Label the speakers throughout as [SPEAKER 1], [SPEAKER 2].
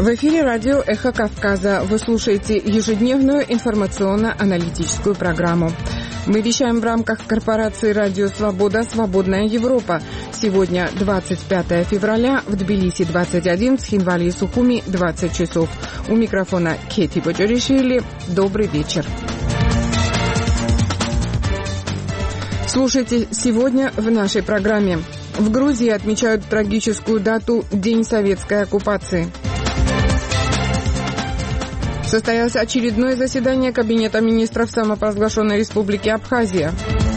[SPEAKER 1] В эфире радио «Эхо Кавказа». Вы слушаете ежедневную информационно-аналитическую программу. Мы вещаем в рамках корпорации «Радио Свобода. Свободная Европа». Сегодня 25 февраля, в Тбилиси 21, в Схинвали и Сухуми 20 часов. У микрофона Кети Боджоришвили. Добрый вечер. Слушайте сегодня в нашей программе. В Грузии отмечают трагическую дату День советской оккупации. Состоялось очередное заседание Кабинета министров самопровозглашенной Республики Абхазия.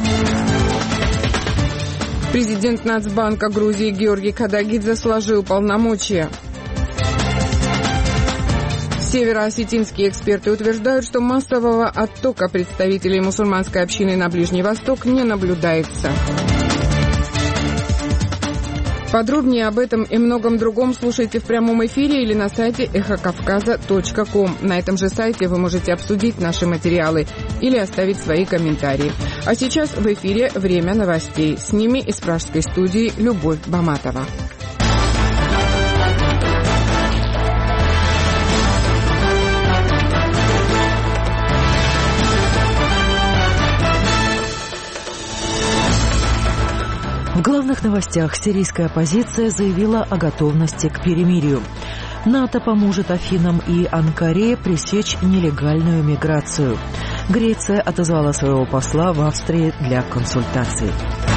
[SPEAKER 1] Президент Нацбанка Грузии Георгий Кадагидзе сложил полномочия. Североосетинские эксперты утверждают, что массового оттока представителей мусульманской общины на Ближний Восток не наблюдается. Подробнее об этом и многом другом слушайте в прямом эфире или на сайте эхокавказа.ком. На этом же сайте вы можете обсудить наши материалы или оставить свои комментарии. А сейчас в эфире «Время новостей». С ними из пражской студии Любовь Баматова.
[SPEAKER 2] В главных новостях сирийская оппозиция заявила о готовности к перемирию. НАТО поможет Афинам и Анкаре пресечь нелегальную миграцию. Греция отозвала своего посла в Австрии для консультаций.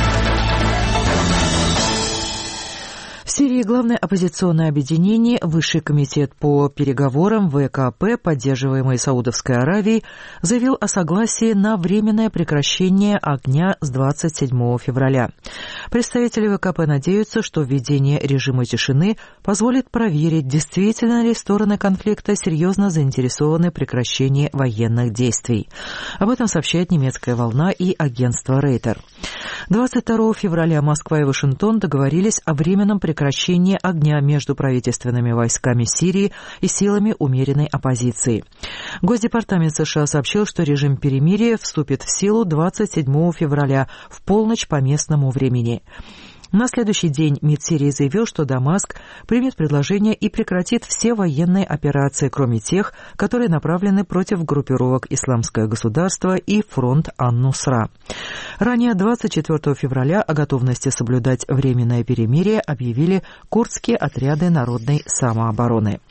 [SPEAKER 2] В Сирии главное оппозиционное объединение, Высший комитет по переговорам ВКП, поддерживаемый Саудовской Аравией, заявил о согласии на временное прекращение огня с 27 февраля. Представители ВКП надеются, что введение режима тишины позволит проверить, действительно ли стороны конфликта серьезно заинтересованы в прекращении военных действий. Об этом сообщает немецкая «Волна» и агентство Рейтер. 22 февраля Москва и Вашингтон договорились о временном прекращении огня между правительственными войсками Сирии и силами умеренной оппозиции. Госдепартамент США сообщил, что режим перемирия вступит в силу 27 февраля в полночь по местному времени. На следующий день МИД Сирии заявил, что Дамаск примет предложение и прекратит все военные операции, кроме тех, которые направлены против группировок «Исламское государство» и фронт Ан-Нусра. Ранее, 24 февраля, о готовности соблюдать временное перемирие объявили курдские отряды народной самообороны.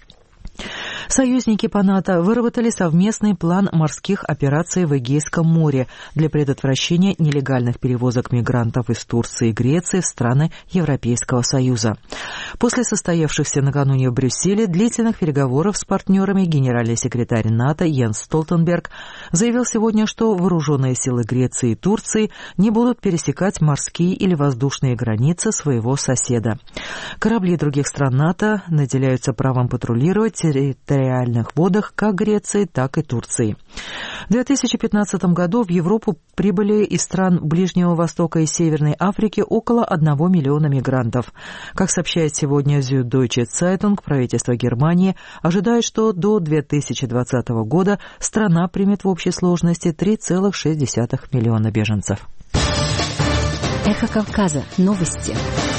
[SPEAKER 2] Союзники по НАТО выработали совместный план морских операций в Эгейском море для предотвращения нелегальных перевозок мигрантов из Турции и Греции в страны Европейского Союза. После состоявшихся накануне в Брюсселе длительных переговоров с партнерами генеральный секретарь НАТО Йенс Столтенберг заявил сегодня, что вооруженные силы Греции и Турции не будут пересекать морские или воздушные границы своего соседа. Корабли других стран НАТО наделяются правом патрулировать территориальных водах как Греции, так и Турции. В 2015 году в Европу прибыли из стран Ближнего Востока и Северной Африки около 1 миллиона мигрантов. Как сообщает сегодня Süddeutsche Zeitung, правительство Германии ожидает, что до 2020 года страна примет в общей сложности 3,6 миллиона беженцев.
[SPEAKER 3] Эхо Кавказа. Новости.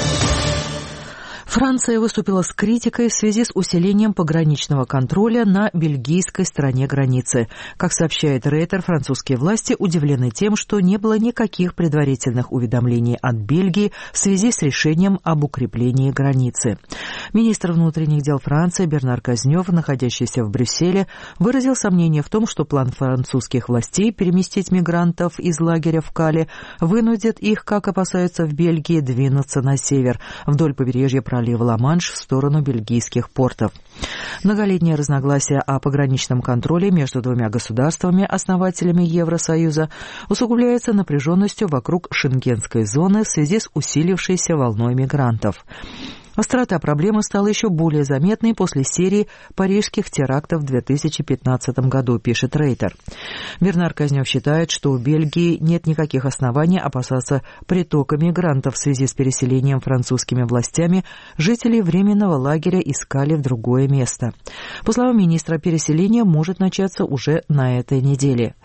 [SPEAKER 2] Франция выступила с критикой в связи с усилением пограничного контроля на бельгийской стороне границы. Как сообщает Рейтер, французские власти удивлены тем, что не было никаких предварительных уведомлений от Бельгии в связи с решением об укреплении границы. Министр внутренних дел Франции Бернар Казнёв, находящийся в Брюсселе, выразил сомнение в том, что план французских властей переместить мигрантов из лагеря в Кале вынудит их, как опасаются в Бельгии, двинуться на север, вдоль побережья пролива Ла-Манш в сторону бельгийских портов. Многолетние разногласия о пограничном контроле между двумя государствами-основателями Евросоюза усугубляются напряженностью вокруг шенгенской зоны в связи с усилившейся волной мигрантов. Острота проблемы стала еще более заметной после серии парижских терактов в 2015 году, пишет Рейтер. Бернар Казнёв считает, что у Бельгии нет никаких оснований опасаться притока мигрантов в связи с переселением французскими властями жителей временного лагеря из Кали в другое место. По словам министра, переселение может начаться уже на этой неделе.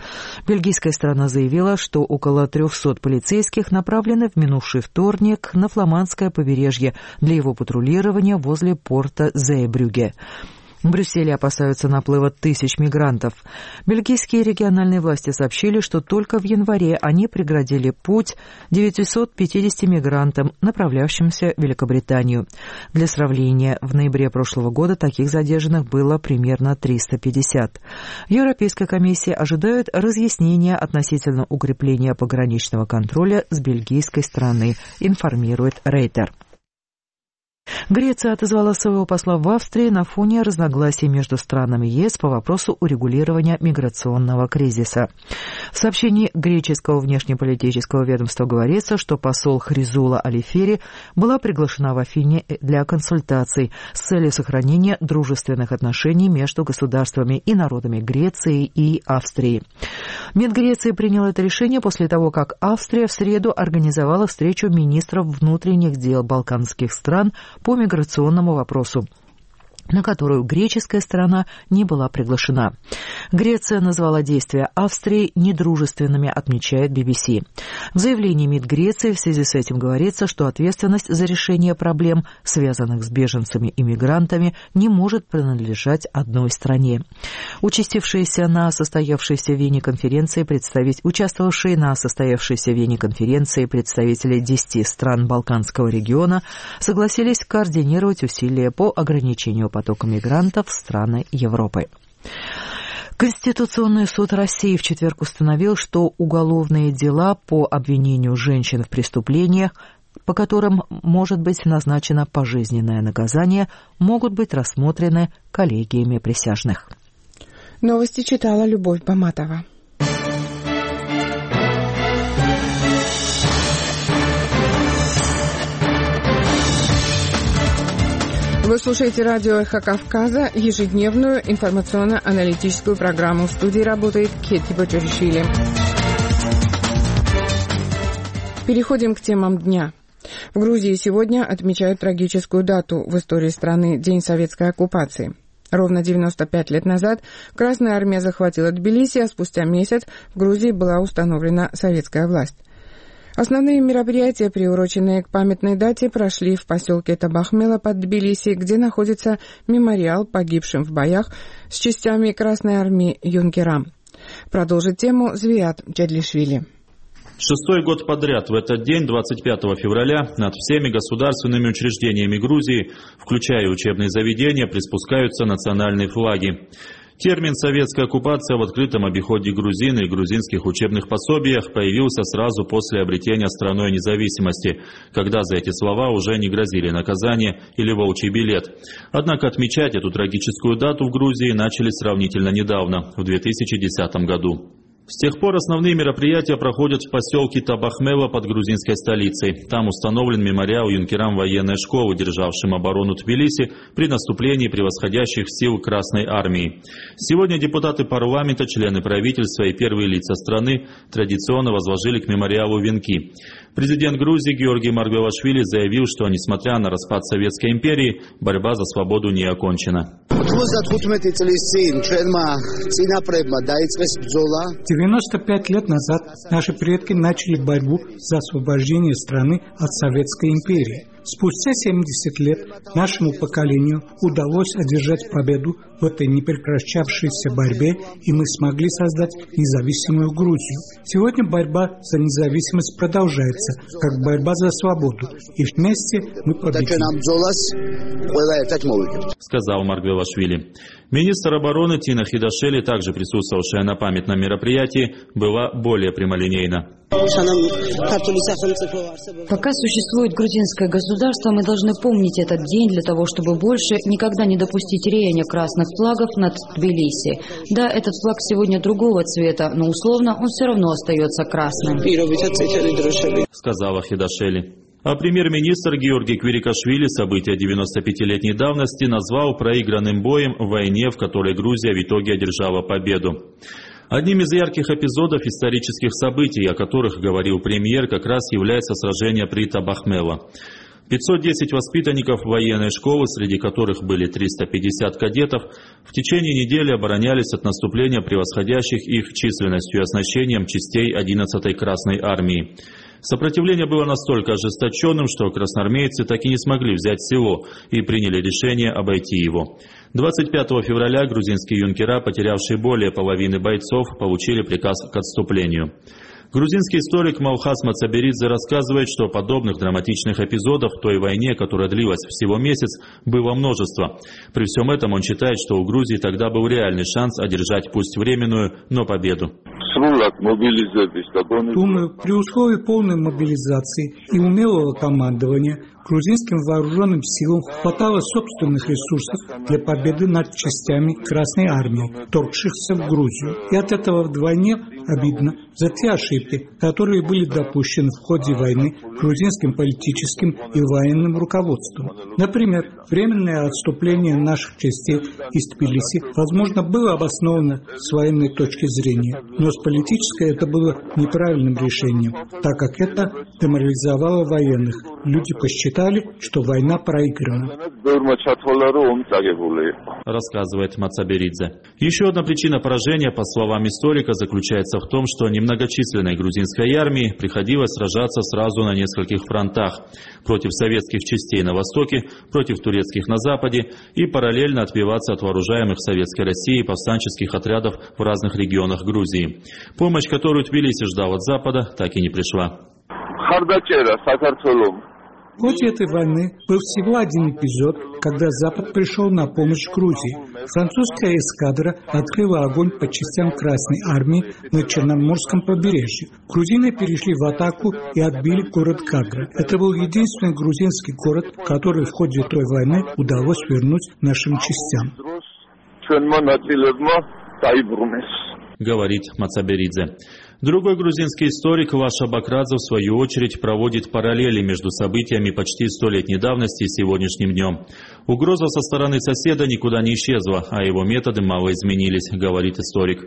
[SPEAKER 2] Бельгийская сторона заявила, что около 300 полицейских направлены в минувший вторник на фламандское побережье для его патрулирования возле порта Зейбрюгге. В Брюсселе опасаются наплыва тысяч мигрантов. Бельгийские региональные власти сообщили, что только в январе они преградили путь 950 мигрантам, направлявшимся в Великобританию. Для сравнения, в ноябре прошлого года таких задержанных было примерно 350. В Европейской комиссии ожидают разъяснения относительно укрепления пограничного контроля с бельгийской стороны, информирует Рейтер. Греция отозвала своего посла в Австрии на фоне разногласий между странами ЕС по вопросу урегулирования миграционного кризиса. В сообщении греческого внешнеполитического ведомства говорится, что посол Хризула Алифери была приглашена в Афины для консультаций с целью сохранения дружественных отношений между государствами и народами Греции и Австрии. МИД Греции принял это решение после того, как Австрия в среду организовала встречу министров внутренних дел балканских стран по миграционному вопросу, на которую греческая сторона не была приглашена. Греция назвала действия Австрии недружественными, отмечает BBC. В заявлении МИД Греции в связи с этим говорится, что ответственность за решение проблем, связанных с беженцами и мигрантами, не может принадлежать одной стране. Участившие на состоявшейся в Вене конференции представители 10 стран Балканского региона согласились координировать усилия по ограничению потока мигрантов в страны Европы. Конституционный суд России в четверг установил, что уголовные дела по обвинению женщин в преступлениях, по которым может быть назначено пожизненное наказание, могут быть рассмотрены коллегиями присяжных.
[SPEAKER 1] Новости читала Любовь Баматова. Вы слушаете радио «Эхо Кавказа», ежедневную информационно-аналитическую программу. В студии работает Кетти Бочаришвили. Переходим к темам дня. В Грузии сегодня отмечают трагическую дату в истории страны – День советской оккупации. Ровно 95 лет назад Красная армия захватила Тбилиси, а спустя месяц в Грузии была установлена советская власть. Основные мероприятия, приуроченные к памятной дате, прошли в поселке Табахмела под Тбилиси, где находится мемориал погибшим в боях с частями Красной армии юнкерам. Продолжит тему Звият Джадлишвили.
[SPEAKER 4] Шестой год подряд в этот день, 25 февраля, над всеми государственными учреждениями Грузии, включая учебные заведения, приспускаются национальные флаги. Термин «советская оккупация» в открытом обиходе грузин и грузинских учебных пособиях появился сразу после обретения страной независимости, когда за эти слова уже не грозили наказание или волчий билет. Однако отмечать эту трагическую дату в Грузии начали сравнительно недавно, в 2010 году. С тех пор основные мероприятия проходят в поселке Табахмела под грузинской столицей. Там установлен мемориал юнкерам военной школы, державшим оборону Тбилиси при наступлении превосходящих сил Красной армии. Сегодня депутаты парламента, члены правительства и первые лица страны традиционно возложили к мемориалу венки. Президент Грузии Георгий Маргвелашвили заявил, что, несмотря на распад Советской империи, борьба за свободу не окончена.
[SPEAKER 5] 95 лет назад наши предки начали борьбу за освобождение страны от Советской империи. Спустя 70 лет нашему поколению удалось одержать победу в этой непрекращавшейся борьбе, и мы смогли создать независимую Грузию. Сегодня борьба за независимость продолжается, как борьба за свободу, и вместе мы победим.
[SPEAKER 4] Сказал Маргвелашвили. Министр обороны Тина Хидашели, также присутствовавшая на памятном мероприятии, была более прямолинейна.
[SPEAKER 6] Пока существует грузинское государство, мы должны помнить этот день для того, чтобы больше никогда не допустить реяния красных флагов над Тбилиси. Да, этот флаг сегодня другого цвета, но условно он все равно остается красным.
[SPEAKER 4] Сказала Хидашели. А премьер-министр Георгий Квирикашвили события 95-летней давности назвал проигранным боем в войне, в которой Грузия в итоге одержала победу. Одним из ярких эпизодов исторических событий, о которых говорил премьер, как раз является сражение при Табахмела. 510 воспитанников военной школы, среди которых были 350 кадетов, в течение недели оборонялись от наступления превосходящих их численностью и оснащением частей 11-й Красной армии. Сопротивление было настолько ожесточенным, что красноармейцы так и не смогли взять село и приняли решение обойти его. 25 февраля грузинские юнкера, потерявшие более половины бойцов, получили приказ к отступлению. Грузинский историк Малхас Мацаберидзе рассказывает, что подобных драматичных эпизодов в той войне, которая длилась всего месяц, было множество. При всем этом он считает, что у Грузии тогда был реальный шанс одержать пусть временную, но победу.
[SPEAKER 5] Думаю, при условии полной мобилизации и умелого командования грузинским вооруженным силам хватало собственных ресурсов для победы над частями Красной армии, вторгшихся в Грузию. И от этого вдвойне обидно за те ошибки, которые были допущены в ходе войны грузинским политическим и военным руководством. Например, временное отступление наших частей из Тбилиси, возможно, было обосновано с военной точки зрения, но с политической это было неправильным решением, так как это деморализовало военных. Люди посчитали, что война проиграна.
[SPEAKER 4] Рассказывает Мацаберидзе. Еще одна причина поражения, по словам историка, заключается в том, что немногочисленной грузинской армии приходилось сражаться сразу на нескольких фронтах: против советских частей на востоке, против турецких на западе и параллельно отбиваться от вооружаемых Советской Россией повстанческих отрядов в разных регионах Грузии. Помощь, которую Тбилиси ждал от Запада, так и не пришла.
[SPEAKER 5] В ходе этой войны был всего один эпизод, когда Запад пришел на помощь Грузии. Французская эскадра открыла огонь по частям Красной армии на Черноморском побережье. Грузины перешли в атаку и отбили город Гагра. Это был единственный грузинский город, который в ходе той войны удалось вернуть нашим частям.
[SPEAKER 4] Говорит Мацаберидзе. Другой грузинский историк Ваша Бакрадзе, в свою очередь, проводит параллели между событиями почти 100-летней давности и сегодняшним днем. Угроза со стороны соседа никуда не исчезла, а его методы мало изменились, говорит историк.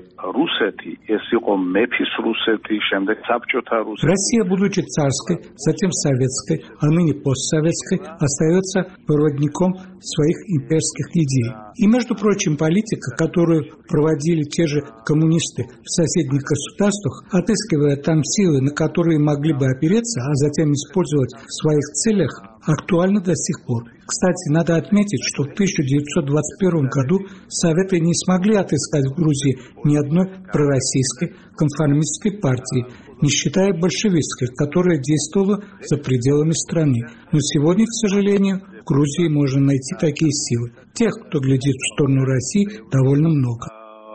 [SPEAKER 5] Россия, будучи царской, затем советской, а ныне постсоветской, остается проводником своих имперских идей. И, между прочим, политика, которую проводили те же коммунисты в соседних государствах, отыскивая там силы, на которые могли бы опереться, а затем использовать в своих целях, актуальна до сих пор. Кстати, надо отметить, что в 1921 году Советы не смогли отыскать в Грузии ни одной пророссийской конформистской партии, не считая большевистской, которая действовала за пределами страны. Но сегодня, к сожалению, в Грузии можно найти такие силы. Тех, кто глядит в сторону России, довольно много.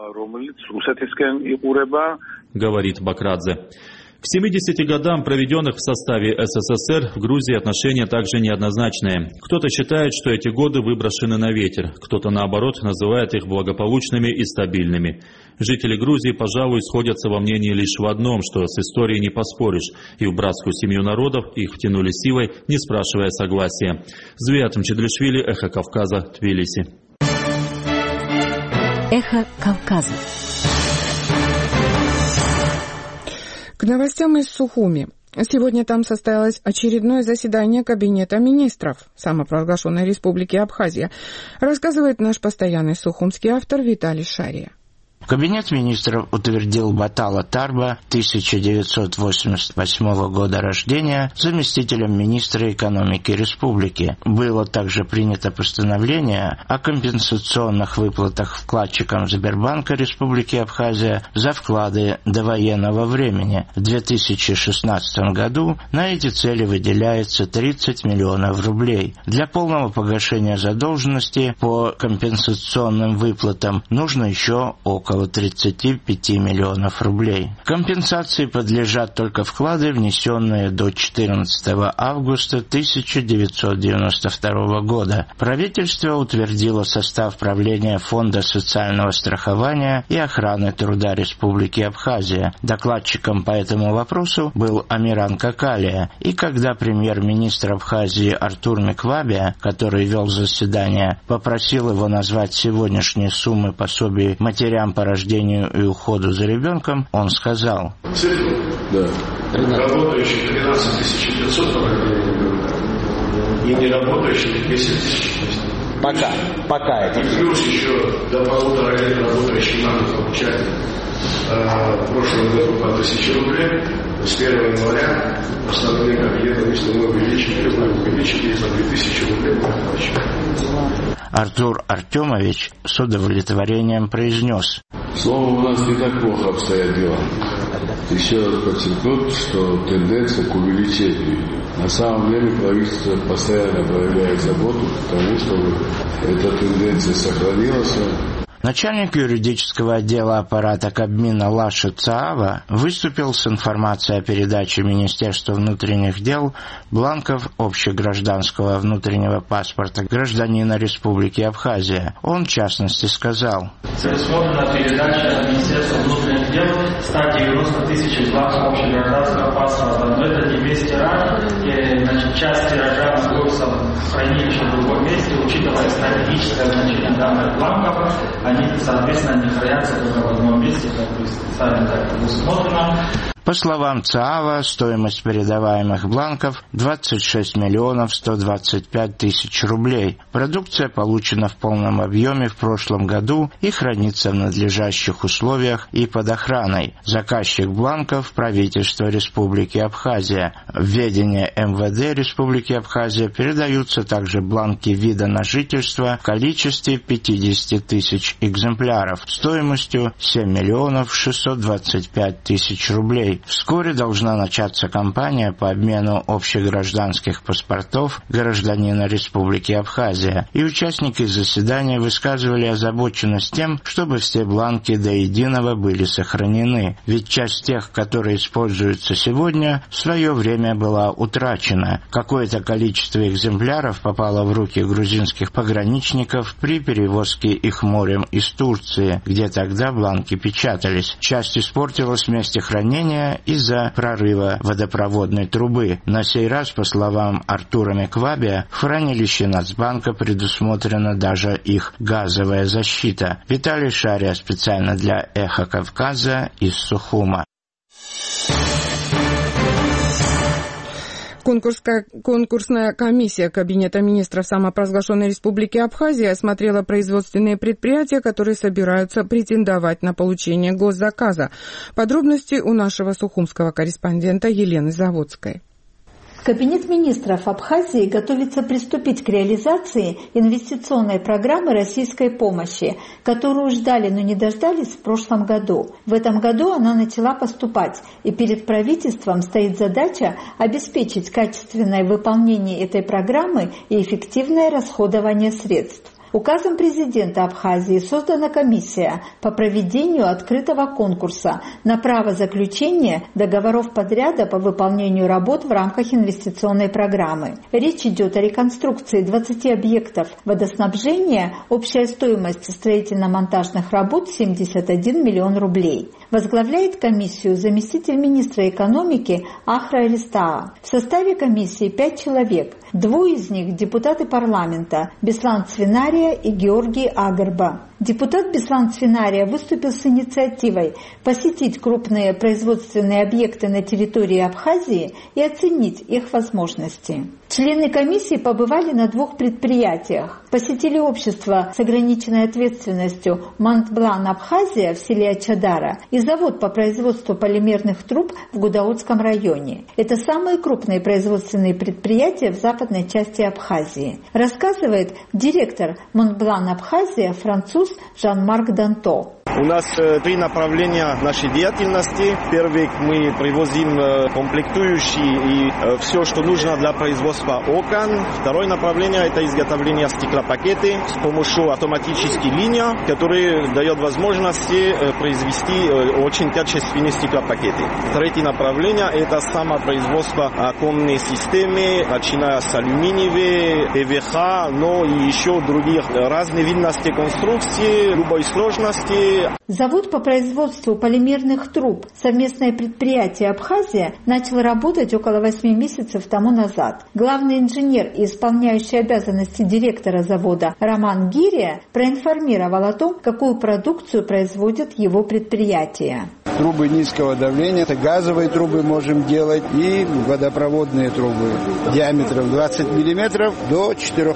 [SPEAKER 4] Говорит Бакрадзе. К 70 годам, проведенных в составе СССР, в Грузии отношения также неоднозначные. Кто-то считает, что эти годы выброшены на ветер, кто-то, наоборот, называет их благополучными и стабильными. Жители Грузии, пожалуй, сходятся во мнении лишь в одном, что с историей не поспоришь, и в братскую семью народов их втянули силой, не спрашивая согласия. Звиат Мчедлишвили, Эхо Кавказа, Тбилиси.
[SPEAKER 3] Эхо Кавказа.
[SPEAKER 1] К новостям из Сухуми. Сегодня там состоялось очередное заседание Кабинета министров самопровозглашенной Республики Абхазия, рассказывает наш постоянный сухумский автор Виталий Шария.
[SPEAKER 7] Кабинет министров утвердил Батала Тарба, 1988 года рождения, заместителем министра экономики республики. Было также принято постановление о компенсационных выплатах вкладчикам Сбербанка Республики Абхазия за вклады до военного времени. В 2016 году на эти цели выделяется 30 миллионов рублей. Для полного погашения задолженности по компенсационным выплатам нужно еще около 35 миллионов рублей. Компенсации подлежат только вклады, внесенные до 14 августа 1992 года. Правительство утвердило состав правления Фонда социального страхования и охраны труда Республики Абхазия. Докладчиком по этому вопросу был Амиран Какалия. И когда премьер-министр Абхазии Артур Миквабия, который вел заседание, попросил его назвать сегодняшние суммы пособий матерям по рождению и уходу за ребенком, он сказал:
[SPEAKER 8] цифру, да. Работающих 13 500 по рождению ребенка, и не работающих 10 тысяч.
[SPEAKER 9] Пока это.
[SPEAKER 8] И плюс еще до 1,5 лет работающих надо получать в прошлом году по 1000 рублей. С 1 января основные кабинеты, если мы увеличили за 2000 рублей на оплачиваем.
[SPEAKER 7] Артур Артемович с удовлетворением произнес:
[SPEAKER 10] Словом, у нас не так плохо обстоят дела. Еще раз подчеркнуть, что тенденция к увеличению идет. На самом деле правительство постоянно проявляет заботу к тому, чтобы эта тенденция сохранилась.
[SPEAKER 7] Начальник юридического отдела аппарата Кабмина Лаша Цаава выступил с информацией о передаче Министерству внутренних дел бланков общегражданского внутреннего паспорта гражданина Республики Абхазия. Он, в частности, сказал:
[SPEAKER 11] Предусмотрена передача Министерству внутренних дел 190 тысяч бланков общегражданского паспорта. Но это не 200 раз, часть тиража находится в хранилище в другом месте, учитывая стратегическое значение данных бланков. Они, соответственно, не хранятся только в одном месте, как специально так предусмотрено.
[SPEAKER 7] По словам ЦААВа, стоимость передаваемых бланков 26 миллионов 125 тысяч рублей. Продукция получена в полном объеме в прошлом году и хранится в надлежащих условиях и под охраной. Заказчик бланков – правительство Республики Абхазия. В ведение МВД Республики Абхазия передаются также бланки вида на жительство в количестве 50 тысяч экземпляров стоимостью 7 миллионов 625 тысяч рублей. Вскоре должна начаться кампания по обмену общегражданских паспортов гражданина Республики Абхазия, и участники заседания высказывали озабоченность тем, чтобы все бланки до единого были сохранены, ведь часть тех, которые используются сегодня, в свое время была утрачена. Какое-то количество экземпляров попало в руки грузинских пограничников при перевозке их морем из Турции, где тогда бланки печатались. Часть испортилась в месте хранения из-за прорыва водопроводной трубы. На сей раз, по словам Артура Меквабия, в хранилище Нацбанка предусмотрена даже их газовая защита. Виталий Шария специально для «Эхо Кавказа» из Сухума.
[SPEAKER 1] Конкурсная комиссия Кабинета министров самопровозглашенной Республики Абхазия осмотрела производственные предприятия, которые собираются претендовать на получение госзаказа. Подробности у нашего сухумского корреспондента Елены Заводской.
[SPEAKER 12] Кабинет министров Абхазии готовится приступить к реализации инвестиционной программы российской помощи, которую ждали, но не дождались в прошлом году. В этом году она начала поступать, и перед правительством стоит задача обеспечить качественное выполнение этой программы и эффективное расходование средств. Указом президента Абхазии создана комиссия по проведению открытого конкурса на право заключения договоров подряда по выполнению работ в рамках инвестиционной программы. Речь идет о реконструкции 20 объектов водоснабжения, общая стоимость строительно-монтажных работ 71 миллион рублей. Возглавляет комиссию заместитель министра экономики Ахра Элистаа. В составе комиссии 5 человек. 2 из них – депутаты парламента Беслан Цвинария и Георгий Агарба. Депутат Беслан Цвинария выступил с инициативой посетить крупные производственные объекты на территории Абхазии и оценить их возможности. Члены комиссии побывали на 2 предприятиях. Посетили общество с ограниченной ответственностью Монтблан Абхазия в селе Ачадара и завод по производству полимерных труб в Гудаутском районе. Это самые крупные производственные предприятия в западной части Абхазии. Рассказывает директор Монтблан Абхазия, француз Жан-Марк Данто.
[SPEAKER 13] У нас 3 направления нашей деятельности. Первый, мы привозим комплектующие и все, что нужно для производства окон. Второе направление – это изготовление стеклопакеты с помощью автоматической линии, которая дает возможность произвести очень качественные стеклопакеты. Третье направление – это самопроизводство оконной системы, начиная с алюминиевой, ПВХ, но и еще других разные видности конструкции, любой сложности.
[SPEAKER 12] Завод по производству полимерных труб, совместное предприятие «Абхазия», начал работать около 8 месяцев тому назад. Главный инженер и исполняющий обязанности директора завода Роман Гирия проинформировал о том, какую продукцию производит его предприятие.
[SPEAKER 14] Трубы низкого давления, это газовые трубы можем делать и водопроводные трубы диаметром 20 мм до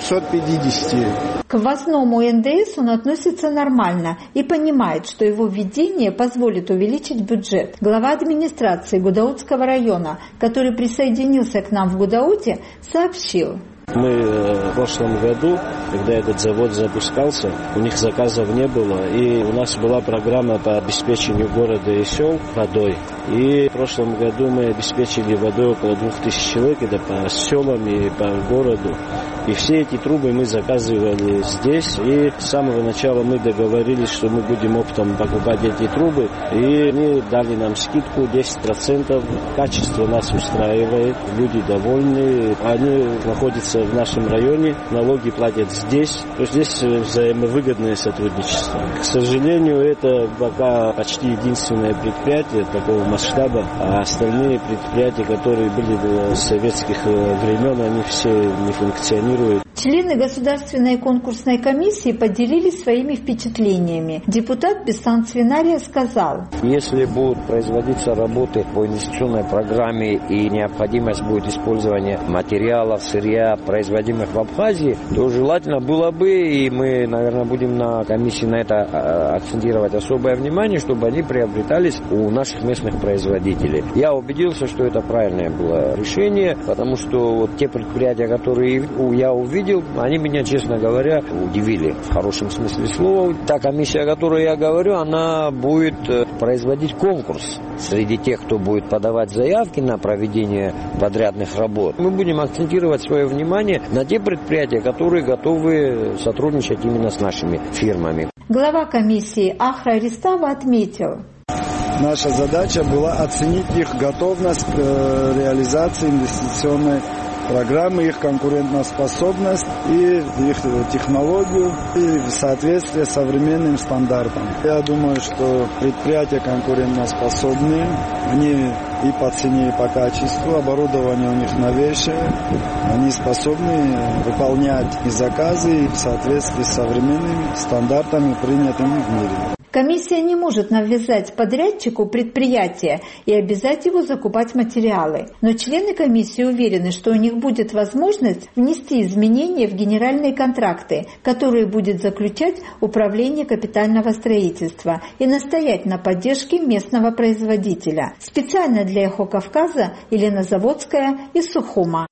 [SPEAKER 14] 450.
[SPEAKER 12] К ввозному НДС он относится нормально и понимает, что его введение позволит увеличить бюджет. Глава администрации Гудаутского района, который присоединился к нам в Гудауте, сообщил:
[SPEAKER 15] мы в прошлом году, когда этот завод запускался, у них заказов не было, и у нас была программа по обеспечению города и сел водой. И в прошлом году мы обеспечили водой около 2000 человек, это по селам и по городу. И все эти трубы мы заказывали здесь, и с самого начала мы договорились, что мы будем оптом покупать эти трубы, и они дали нам скидку 10%, качество нас устраивает, люди довольны, они находятся в нашем районе, налоги платят здесь, то здесь взаимовыгодное сотрудничество. К сожалению, это пока почти единственное предприятие такого масштаба, а остальные предприятия, которые были до советских времен, они все не функционируют.
[SPEAKER 12] Члены Государственной конкурсной комиссии поделились своими впечатлениями. Депутат Бесан Свинария сказал:
[SPEAKER 16] если будут производиться работы по инвестиционной программе и необходимость будет использования материалов, сырья, производимых в Абхазии, то желательно было бы, и мы, наверное, будем на комиссии на это акцентировать особое внимание, чтобы они приобретались у наших местных производителей. Я убедился, что это правильное было решение, потому что вот те предприятия, которые я увидел, они меня, честно говоря, удивили в хорошем смысле слова. Та комиссия, о которой я говорю, она будет производить конкурс среди тех, кто будет подавать заявки на проведение подрядных работ. Мы будем акцентировать свое внимание на те предприятия, которые готовы сотрудничать именно с нашими фирмами.
[SPEAKER 12] Глава комиссии Ахра Ристава отметил:
[SPEAKER 14] наша задача была оценить их готовность к реализации инвестиционной программы, их конкурентоспособность и их технологию и соответствие современным стандартам. Я думаю, что предприятия конкурентоспособные, они и по цене, и по качеству, оборудование у них новейшее, они способны выполнять и заказы в соответствии с современными стандартами, принятыми в мире.
[SPEAKER 12] Комиссия не может навязать подрядчику предприятие и обязать его закупать материалы. Но члены комиссии уверены, что у них будет возможность внести изменения в генеральные контракты, которые будет заключать Управление капитального строительства, и настоять на поддержке местного производителя. Специально для «Эхо Кавказа» Елена Заводская из Сухума.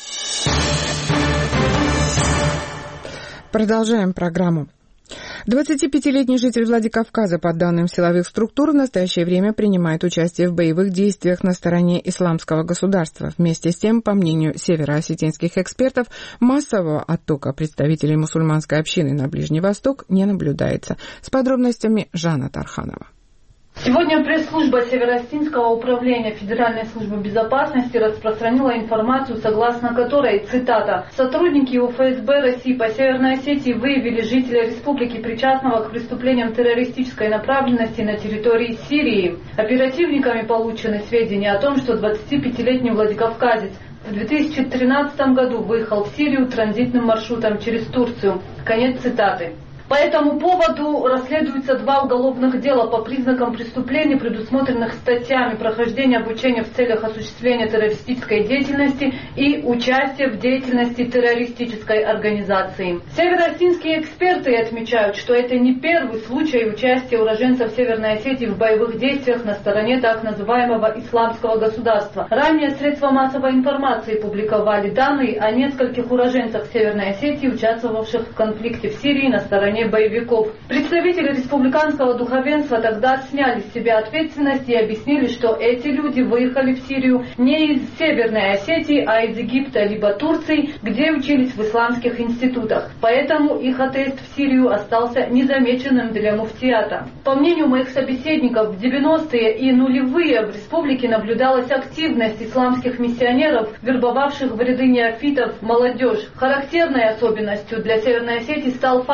[SPEAKER 1] Продолжаем программу. 25-летний житель Владикавказа, по данным силовых структур, в настоящее время принимает участие в боевых действиях на стороне исламского государства. Вместе с тем, по мнению североосетинских экспертов, массового оттока представителей мусульманской общины на Ближний Восток не наблюдается. С подробностями Жанна Тарханова.
[SPEAKER 17] Сегодня пресс-служба Североосетинского управления Федеральной службы безопасности распространила информацию, согласно которой, цитата, «сотрудники УФСБ России по Северной Осетии выявили жителя республики, причастного к преступлениям террористической направленности на территории Сирии. Оперативниками получены сведения о том, что 25-летний владикавказец в 2013 году выехал в Сирию транзитным маршрутом через Турцию». Конец цитаты. По этому поводу расследуются 2 уголовных дела по признакам преступлений, предусмотренных статьями прохождения обучения в целях осуществления террористической деятельности и участия в деятельности террористической организации. Североосетинские эксперты отмечают, что это не первый случай участия уроженцев Северной Осетии в боевых действиях на стороне так называемого исламского государства. Ранее средства массовой информации публиковали данные о нескольких уроженцах Северной Осетии, участвовавших в конфликте в Сирии на стороне боевиков. Представители республиканского духовенства тогда сняли с себя ответственность и объяснили, что эти люди выехали в Сирию не из Северной Осетии, а из Египта либо Турции, где учились в исламских институтах. Поэтому их отъезд в Сирию остался незамеченным для муфтията. По мнению моих собеседников, в 90-е и нулевые в республике наблюдалась активность исламских миссионеров, вербовавших в ряды неофитов молодежь. Характерной особенностью для Северной Осетии стал фактор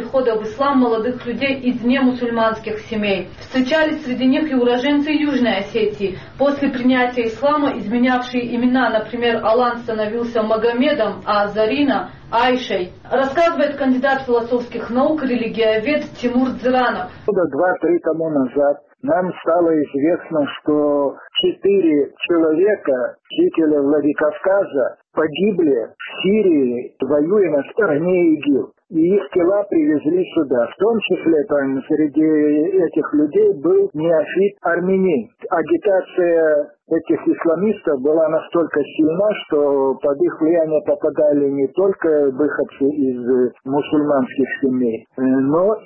[SPEAKER 17] прихода в ислам молодых людей из немусульманских семей. Встречались среди них и уроженцы Южной Осетии. После принятия ислама изменявшие имена, например, Алан становился Магомедом, а Зарина – Айшей. Рассказывает кандидат философских наук, религиовед Тимур Дзыранов.
[SPEAKER 18] Года 2-3 тому назад нам стало известно, что 4 человека, жители Владикавказа, погибли в Сирии, воюя на стороне ИГИЛ. И их тела привезли сюда. В том числе там среди этих людей был неофит армянин. Агитация этих исламистов была настолько сильна, что под их влияние попадали не только выходцы из мусульманских семей, но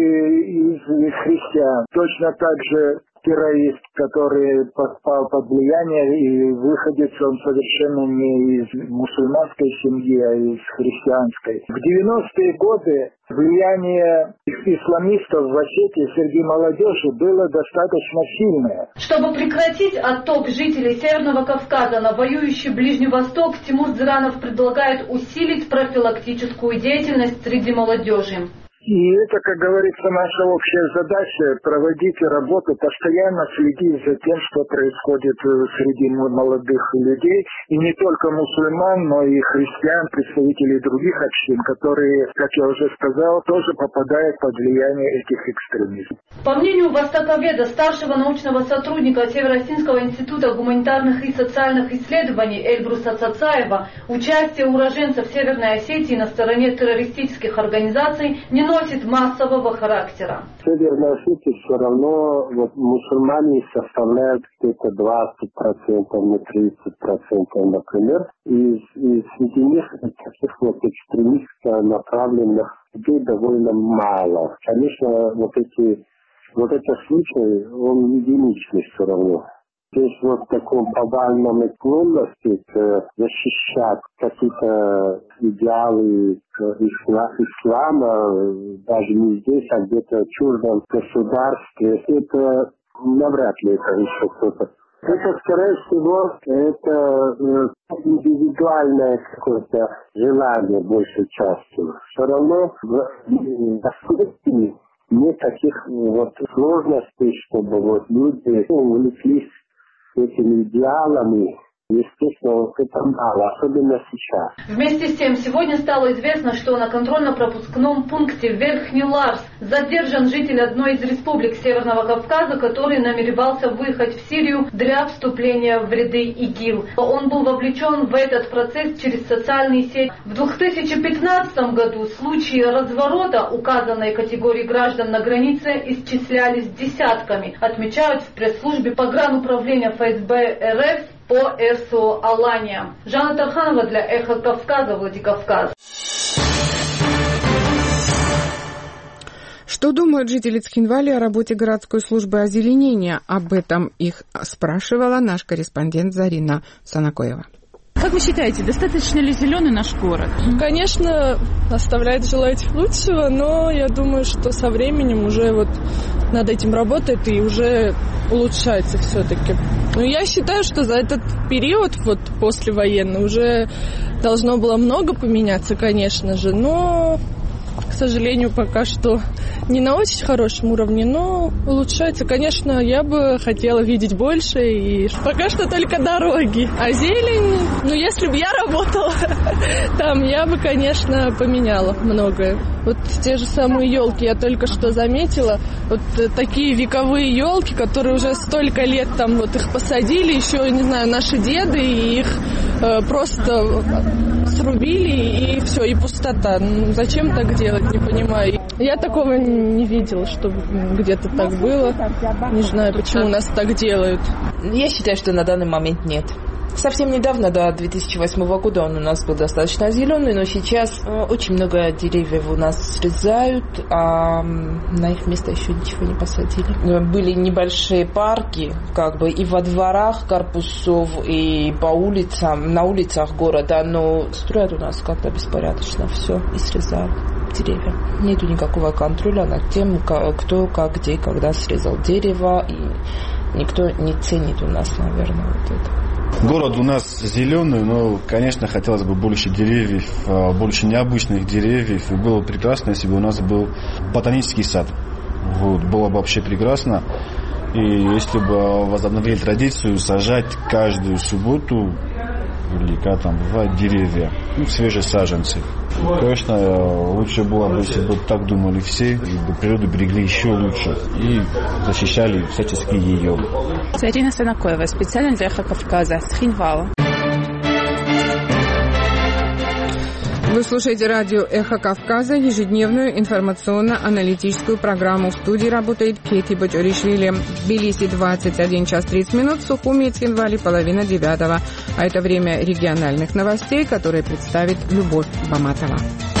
[SPEAKER 18] и из христиан. Точно так же террорист, который попал под влияние и выходец он совершенно не из мусульманской семьи, а из христианской. В 90-е годы влияние исламистов в Осетии среди молодежи было достаточно сильное.
[SPEAKER 17] Чтобы прекратить отток жителей Северного Кавказа на воюющий Ближний Восток, Тимур Дзыранов предлагает усилить профилактическую деятельность среди молодежи.
[SPEAKER 18] И это, как говорится, наша общая задача — проводить работу, постоянно следить за тем, что происходит среди молодых людей. И не только мусульман, но и христиан, представителей других общин, которые, как я уже сказал, тоже попадают под влияние этих экстремистов.
[SPEAKER 17] По мнению востоковеда, старшего научного сотрудника Северо-Осетинского института гуманитарных и социальных исследований Эльбруса Цацаева, участие уроженцев Северной Осетии на стороне террористических организаций не носит массового характера.
[SPEAKER 19] В Северной Осетии все равно мусульмане составляют где-то 20%, не 30%, например. И среди них таких экстремистов направленных людей довольно мало. Конечно, этот случай, он единичный все равно. Здесь в таком повальном склонности защищать какие-то идеалы ислама, даже не здесь, а где-то в чуждом государстве, это навряд ли это еще кто-то. Это, скорее всего, это индивидуальное какое-то желание большей части. Все равно в государстве нет таких сложностей, чтобы люди увлеклись этими идеалами. Естественно, это мало, особенно сейчас.
[SPEAKER 17] Вместе с тем, сегодня стало известно, что на контрольно-пропускном пункте Верхний Ларс задержан житель одной из республик Северного Кавказа, который намеревался выехать в Сирию для вступления в ряды ИГИЛ. Он был вовлечен в этот процесс через социальные сети. В 2015 году случаи разворота указанной категории граждан на границе исчислялись десятками, отмечают в пресс-службе погрануправления ФСБ РФ по РСО Алания. Жанна Тарханова для Эхо Кавказа, Владикавказ.
[SPEAKER 1] Что думают жители Цхинвали о работе городской службы озеленения? Об этом их спрашивала наш корреспондент Зарина Санакоева.
[SPEAKER 20] Как вы считаете, достаточно ли зеленый наш город?
[SPEAKER 21] Конечно, оставляет желать лучшего, но я думаю, что со временем уже над этим работает и уже улучшается все-таки. Но я считаю, что за этот период, послевоенный, уже должно было много поменяться, конечно же, но, к сожалению, пока что не на очень хорошем уровне, но улучшается. Конечно, я бы хотела видеть больше, и пока что только дороги. А зелень, если бы я работала там, я бы, конечно, поменяла многое. Те же самые елки я только что заметила. Такие вековые елки, которые уже столько лет их посадили, еще, не знаю, наши деды, и их просто срубили, и все, и пустота. Зачем так делать, не понимаю. Я такого не видела, чтобы где-то так было. Не знаю, почему у нас так делают.
[SPEAKER 22] Я считаю, что на данный момент нет. Совсем недавно, до 2008 года, он у нас был достаточно зеленый, но сейчас очень много деревьев у нас срезают, а на их место еще ничего не посадили. Были небольшие парки, и во дворах корпусов, и по улицам, на улицах города, но строят у нас как-то беспорядочно все и срезают деревья. Нету никакого контроля над тем, кто, как, где, когда срезал дерево, и никто не ценит у нас, наверное, это.
[SPEAKER 2] Город у нас зеленый, но, конечно, хотелось бы больше деревьев, больше необычных деревьев. И было прекрасно, если бы у нас был ботанический сад. Вот, было бы вообще прекрасно. И если бы возобновили традицию сажать каждую субботу, или как там бывает, деревья, свежие саженцы. Конечно, лучше было бы, если бы так думали все, и бы природу берегли еще лучше и защищали всячески ее.
[SPEAKER 20] Зарина Санакоева, специально для Эхо Кавказа, с Хинвала.
[SPEAKER 1] Вы слушаете радио «Эхо Кавказа», ежедневную информационно-аналитическую программу. В студии работает Кети Бочоришвили. В Тбилиси 21 час 30 минут, в Сухуми и Цхинвале 8:30. А это время региональных новостей, которые представит Любовь Баматова.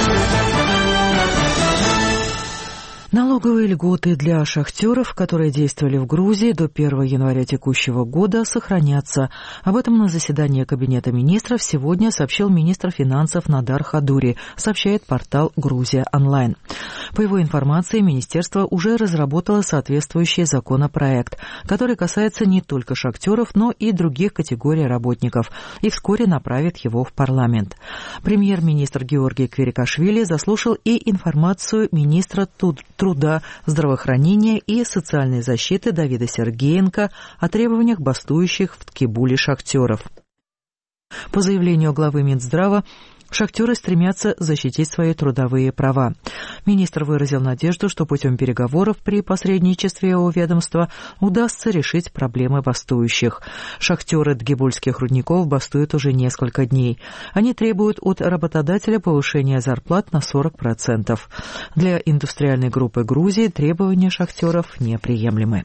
[SPEAKER 6] Налоговые льготы для шахтеров, которые действовали в Грузии до 1 января текущего года, сохранятся. Об этом на заседании Кабинета министров сегодня сообщил министр финансов Надар Хадури, сообщает портал «Грузия онлайн». По его информации, министерство уже разработало соответствующий законопроект, который касается не только шахтеров, но и других категорий работников, и вскоре направит его в парламент. Премьер-министр Георгий Кверикашвили заслушал и информацию министра труда, здравоохранения и социальной защиты Давида Сергеенко о требованиях бастующих в Ткибуле шахтеров. По заявлению главы Минздрава, шахтеры стремятся защитить свои трудовые права. Министр выразил надежду, что путем переговоров при посредничестве его ведомства удастся решить проблемы бастующих. Шахтеры Тгибульских рудников бастуют уже несколько дней. Они требуют от работодателя повышения зарплат на 40%. Для индустриальной группы Грузии требования шахтеров неприемлемы.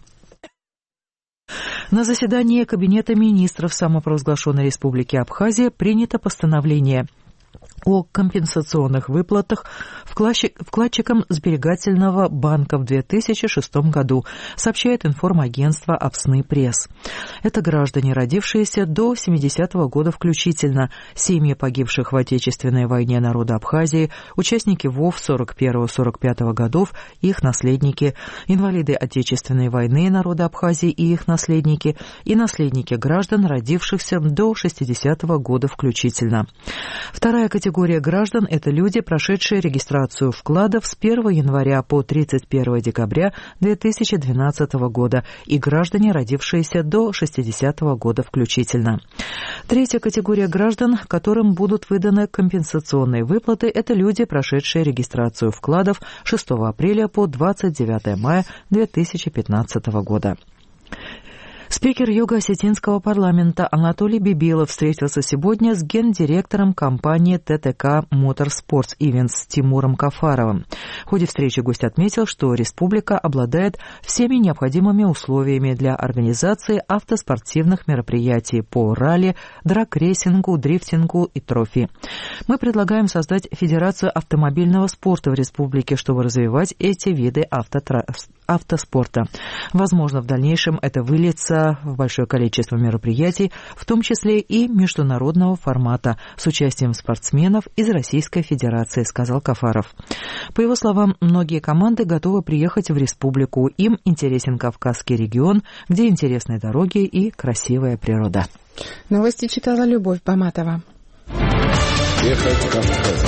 [SPEAKER 6] На заседании Кабинета министров самопровозглашенной Республики Абхазия принято постановление о компенсационных выплатах вкладчикам сберегательного банка в 2006 году, сообщает информагентство «Апсны Пресс». Это граждане, родившиеся до 70-го года включительно, семьи погибших в Отечественной войне народа Абхазии, участники ВОВ 41-45 годов и их наследники, инвалиды Отечественной войны народа Абхазии и их наследники, и наследники граждан, родившихся до 60-го года включительно. Вторая категория граждан – это люди, прошедшие регистрацию вкладов с 1 января по 31 декабря 2012 года и граждане, родившиеся до 60-го года включительно. Третья категория граждан, которым будут выданы компенсационные выплаты – это люди, прошедшие регистрацию вкладов 6 апреля по 29 мая 2015 года. Спикер Юго-Осетинского парламента Анатолий Бибилов встретился сегодня с гендиректором компании ТТК Motorsports Events Тимуром Кафаровым. В ходе встречи гость отметил, что республика обладает всеми необходимыми условиями для организации автоспортивных мероприятий по ралли, драг-рейсингу, дрифтингу и трофи. Мы предлагаем создать Федерацию автомобильного спорта в республике, чтобы развивать эти виды автоспорта. Возможно, в дальнейшем это выльется в большое количество мероприятий, в том числе и международного формата, с участием спортсменов из Российской Федерации, сказал Кафаров. По его словам, многие команды готовы приехать в республику. Им интересен Кавказский регион, где интересные дороги и красивая природа.
[SPEAKER 1] Новости читала Любовь Баматова.
[SPEAKER 10] Эхо Кавказа.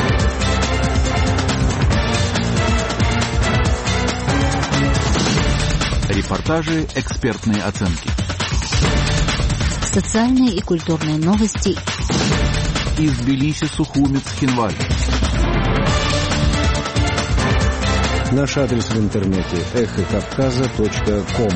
[SPEAKER 23] Репортажи, экспертные оценки.
[SPEAKER 3] Социальные и культурные новости.
[SPEAKER 23] Из Тбилиси, Сухуми, Цхинвале.
[SPEAKER 24] Наш адрес в интернете эхокавказа.ком.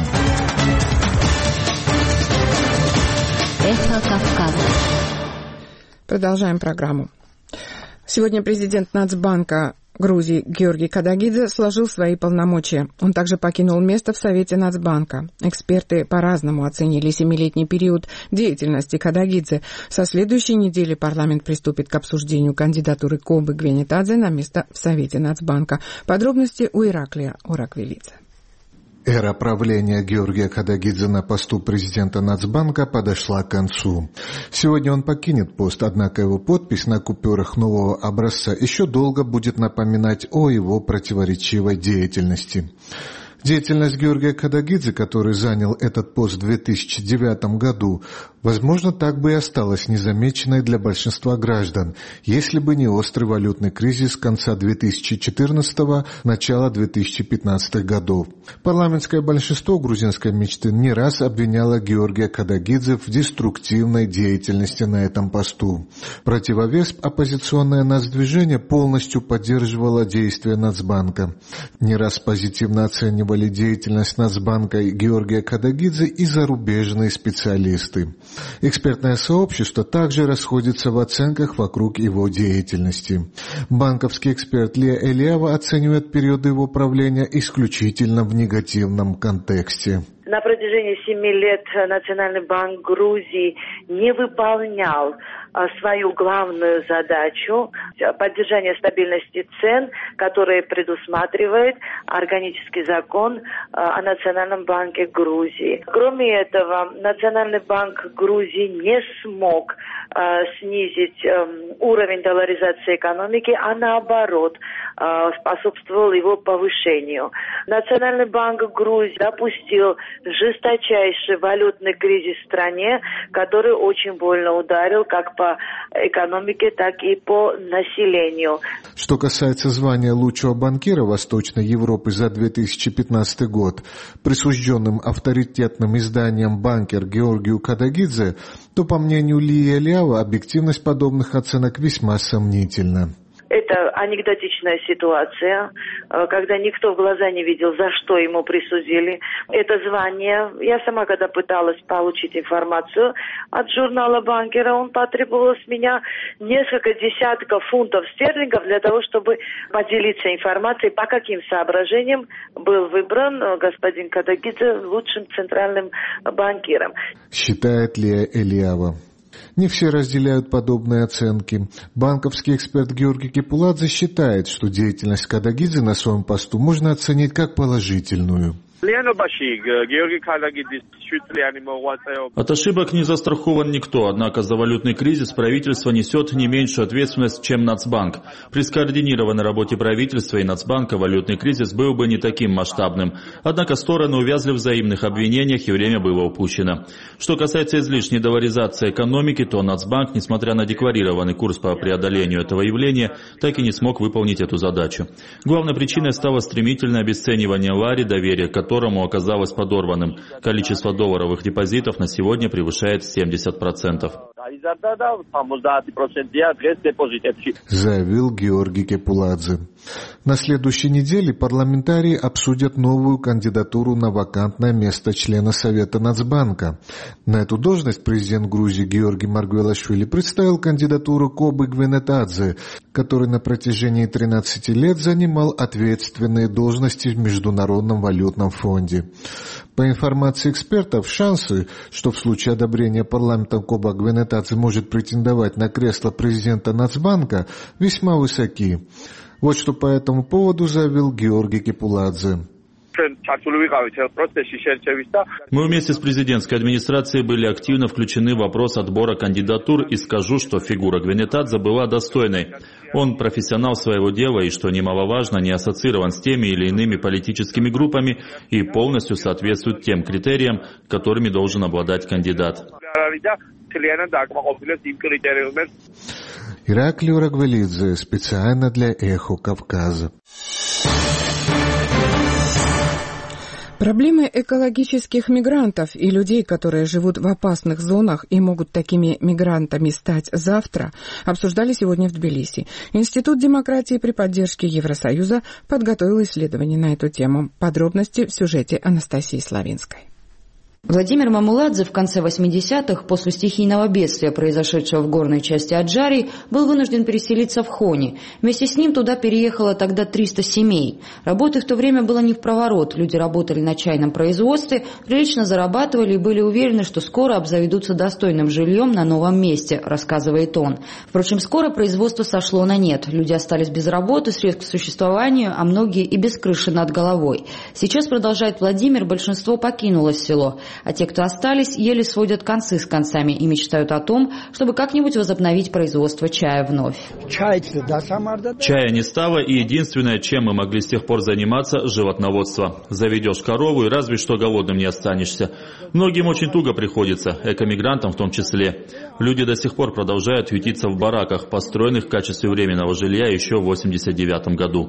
[SPEAKER 3] Эхо Кавказа.
[SPEAKER 1] Продолжаем программу. Сегодня президент Нацбанка Грузии Георгий Кадагидзе сложил свои полномочия. Он также покинул место в Совете Нацбанка. Эксперты по-разному оценили 7-летний период деятельности Кадагидзе. Со следующей недели парламент приступит к обсуждению кандидатуры Кобы Гвенитадзе на место в Совете Нацбанка. Подробности у Ираклия Ораквилидзе.
[SPEAKER 25] Эра правления Георгия Кадагидзе на посту президента Нацбанка подошла к концу. Сегодня он покинет пост, однако его подпись на купюрах нового образца еще долго будет напоминать о его противоречивой деятельности. Деятельность Георгия Кадагидзе, который занял этот пост в 2009 году, Возможно, так бы и осталась незамеченной для большинства граждан, если бы не острый валютный кризис конца 2014-го, начала 2015-х годов. Парламентское большинство грузинской мечты не раз обвиняло Георгия Кадагидзе в деструктивной деятельности на этом посту. Противовес оппозиционное нацдвижение полностью поддерживало действия Нацбанка. Не раз позитивно оценивали деятельность Нацбанка Георгия Кадагидзе и зарубежные специалисты. Экспертное сообщество также расходится в оценках вокруг его деятельности. Банковский эксперт Лия Элиава оценивает периоды его правления исключительно в негативном контексте.
[SPEAKER 4] На протяжении 7 лет Национальный банк Грузии не выполнял свою главную задачу – поддержание стабильности цен, которая предусматривает органический закон о Национальном банке Грузии. Кроме этого, Национальный банк Грузии не смог снизить уровень долларизации экономики, а наоборот способствовал его повышению. Национальный банк Грузии допустил жесточайший валютный кризис в стране, который очень больно ударил как по экономике, так и по населению.
[SPEAKER 25] Что касается звания лучшего банкира Восточной Европы за 2015 год, присужденным авторитетным изданием «Банкер» Георгию Кадагидзе, то, по мнению Лии Элиава, объективность подобных оценок весьма сомнительна.
[SPEAKER 4] Это анекдотичная ситуация, когда никто в глаза не видел, за что ему присудили это звание. Я сама, когда пыталась получить информацию от журнала «Банкера», он потребовал с меня несколько десятков фунтов стерлингов для того, чтобы поделиться информацией, по каким соображениям был выбран господин Кадагидзе лучшим центральным банкиром.
[SPEAKER 25] Считает Лия Элиава. Не все разделяют подобные оценки. Банковский эксперт Георгий Кепуладзе считает, что деятельность Кадагидзе на своем посту можно оценить как положительную.
[SPEAKER 5] От ошибок не застрахован никто, однако за валютный кризис правительство несет не меньшую ответственность, чем Нацбанк. При скоординированной работе правительства и Нацбанка валютный кризис был бы не таким масштабным. Однако стороны увязли в взаимных обвинениях, и время было упущено. Что касается излишней долларизации экономики, то Нацбанк, несмотря на декларированный курс по преодолению этого явления, так и не смог выполнить эту задачу. Главной причиной стало стремительное обесценивание лари, доверие к которому оказалось подорванным. Количество долларовых депозитов на сегодня превышает 70%.
[SPEAKER 25] Заявил Георгий Кепуладзе. На следующей неделе парламентарии обсудят новую кандидатуру на вакантное место члена Совета Нацбанка. На эту должность президент Грузии Георгий Маргвелашвили представил кандидатуру Кобы Гвенетадзе, который на протяжении 13 лет занимал ответственные должности в Международном валютном фонде. По информации экспертов, шансы, что в случае одобрения парламентом Коба Гвенетадзе может претендовать на кресло президента Нацбанка, весьма высоки. Вот что по этому поводу заявил Георгий Кепуладзе.
[SPEAKER 5] Мы вместе с президентской администрацией были активно включены в вопрос отбора кандидатур и скажу, что фигура Гвенетадзе была достойной. Он профессионал своего дела и, что немаловажно, не ассоциирован с теми или иными политическими группами и полностью соответствует тем критериям, которыми должен обладать кандидат.
[SPEAKER 25] Ираклио Рагвелидзе, специально для «Эхо Кавказа».
[SPEAKER 1] Проблемы экологических мигрантов и людей, которые живут в опасных зонах и могут такими мигрантами стать завтра, обсуждали сегодня в Тбилиси. Институт демократии при поддержке Евросоюза подготовил исследование на эту тему. Подробности в сюжете Анастасии Славинской.
[SPEAKER 8] Владимир Мамуладзе в конце 80-х, после стихийного бедствия, произошедшего в горной части Аджарии, был вынужден переселиться в Хони. Вместе с ним туда переехало тогда 300 семей. Работы в то время было не впроворот. Люди работали на чайном производстве, прилично зарабатывали и были уверены, что скоро обзаведутся достойным жильем на новом месте, рассказывает он. Впрочем, скоро производство сошло на нет. Люди остались без работы, средств к существованию, а многие и без крыши над головой. Сейчас, продолжает Владимир, большинство покинуло село. А те, кто остались, еле сводят концы с концами и мечтают о том, чтобы как-нибудь возобновить производство чая вновь.
[SPEAKER 5] Чая не стало, и единственное, чем мы могли с тех пор заниматься – животноводство. Заведешь корову, и разве что голодным не останешься. Многим очень туго приходится, экомигрантам в том числе. Люди до сих пор продолжают ютиться в бараках, построенных в качестве временного жилья еще в 1989 году.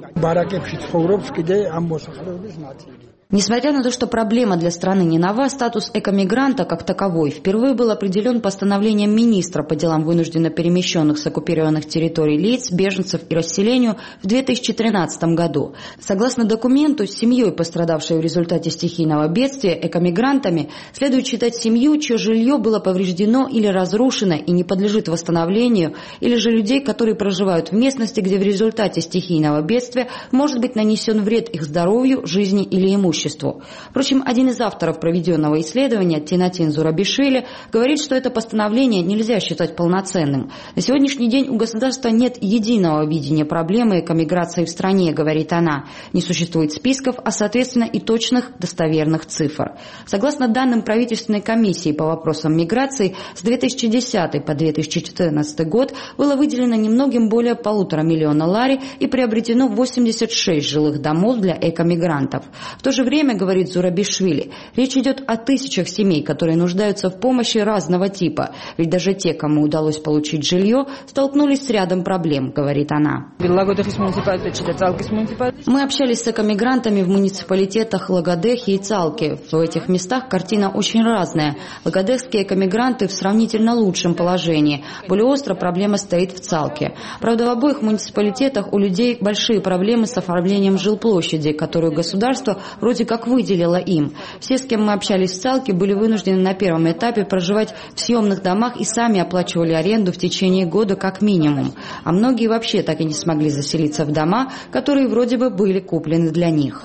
[SPEAKER 8] Несмотря на то, что проблема для страны не нова, статус экомигранта как таковой впервые был определен постановлением министра по делам вынужденно перемещенных с оккупированных территорий лиц, беженцев и расселению в 2013 году. Согласно документу, семьей, пострадавшей в результате стихийного бедствия, экомигрантами следует считать семью, чье жилье было повреждено или разрушено и не подлежит восстановлению, или же людей, которые проживают в местности, где в результате стихийного бедствия может быть нанесен вред их здоровью, жизни или имуществу. Впрочем, один из авторов проведенного исследования, Тинатин Зурабишвили, говорит, что это постановление нельзя считать полноценным. На сегодняшний день у государства нет единого видения проблемы экомиграции в стране, говорит она. Не существует списков, а соответственно и точных достоверных цифр. Согласно данным правительственной комиссии по вопросам миграции, с 2010 по 2014 год было выделено немногим более 1,5 миллиона лари и приобретено 86 жилых домов для экомигрантов. В то же время, говорит Зурабишвили, речь идет о тысячах семей, которые нуждаются в помощи разного типа. Ведь даже те, кому удалось получить жилье, столкнулись с рядом проблем, говорит она. Мы общались с экомигрантами в муниципалитетах Лагодехи и Цалки. В этих местах картина очень разная. Лагодехские экомигранты в сравнительно лучшем положении. Более остро проблема стоит в Цалке. Правда, в обоих муниципалитетах у людей большие проблемы с оформлением жилплощади, которую государство вроде как выделила им. Все, с кем мы общались в Цалке, были вынуждены на первом этапе проживать в съемных домах и сами оплачивали аренду в течение года как минимум. А многие вообще так и не смогли заселиться в дома, которые вроде бы были куплены для них.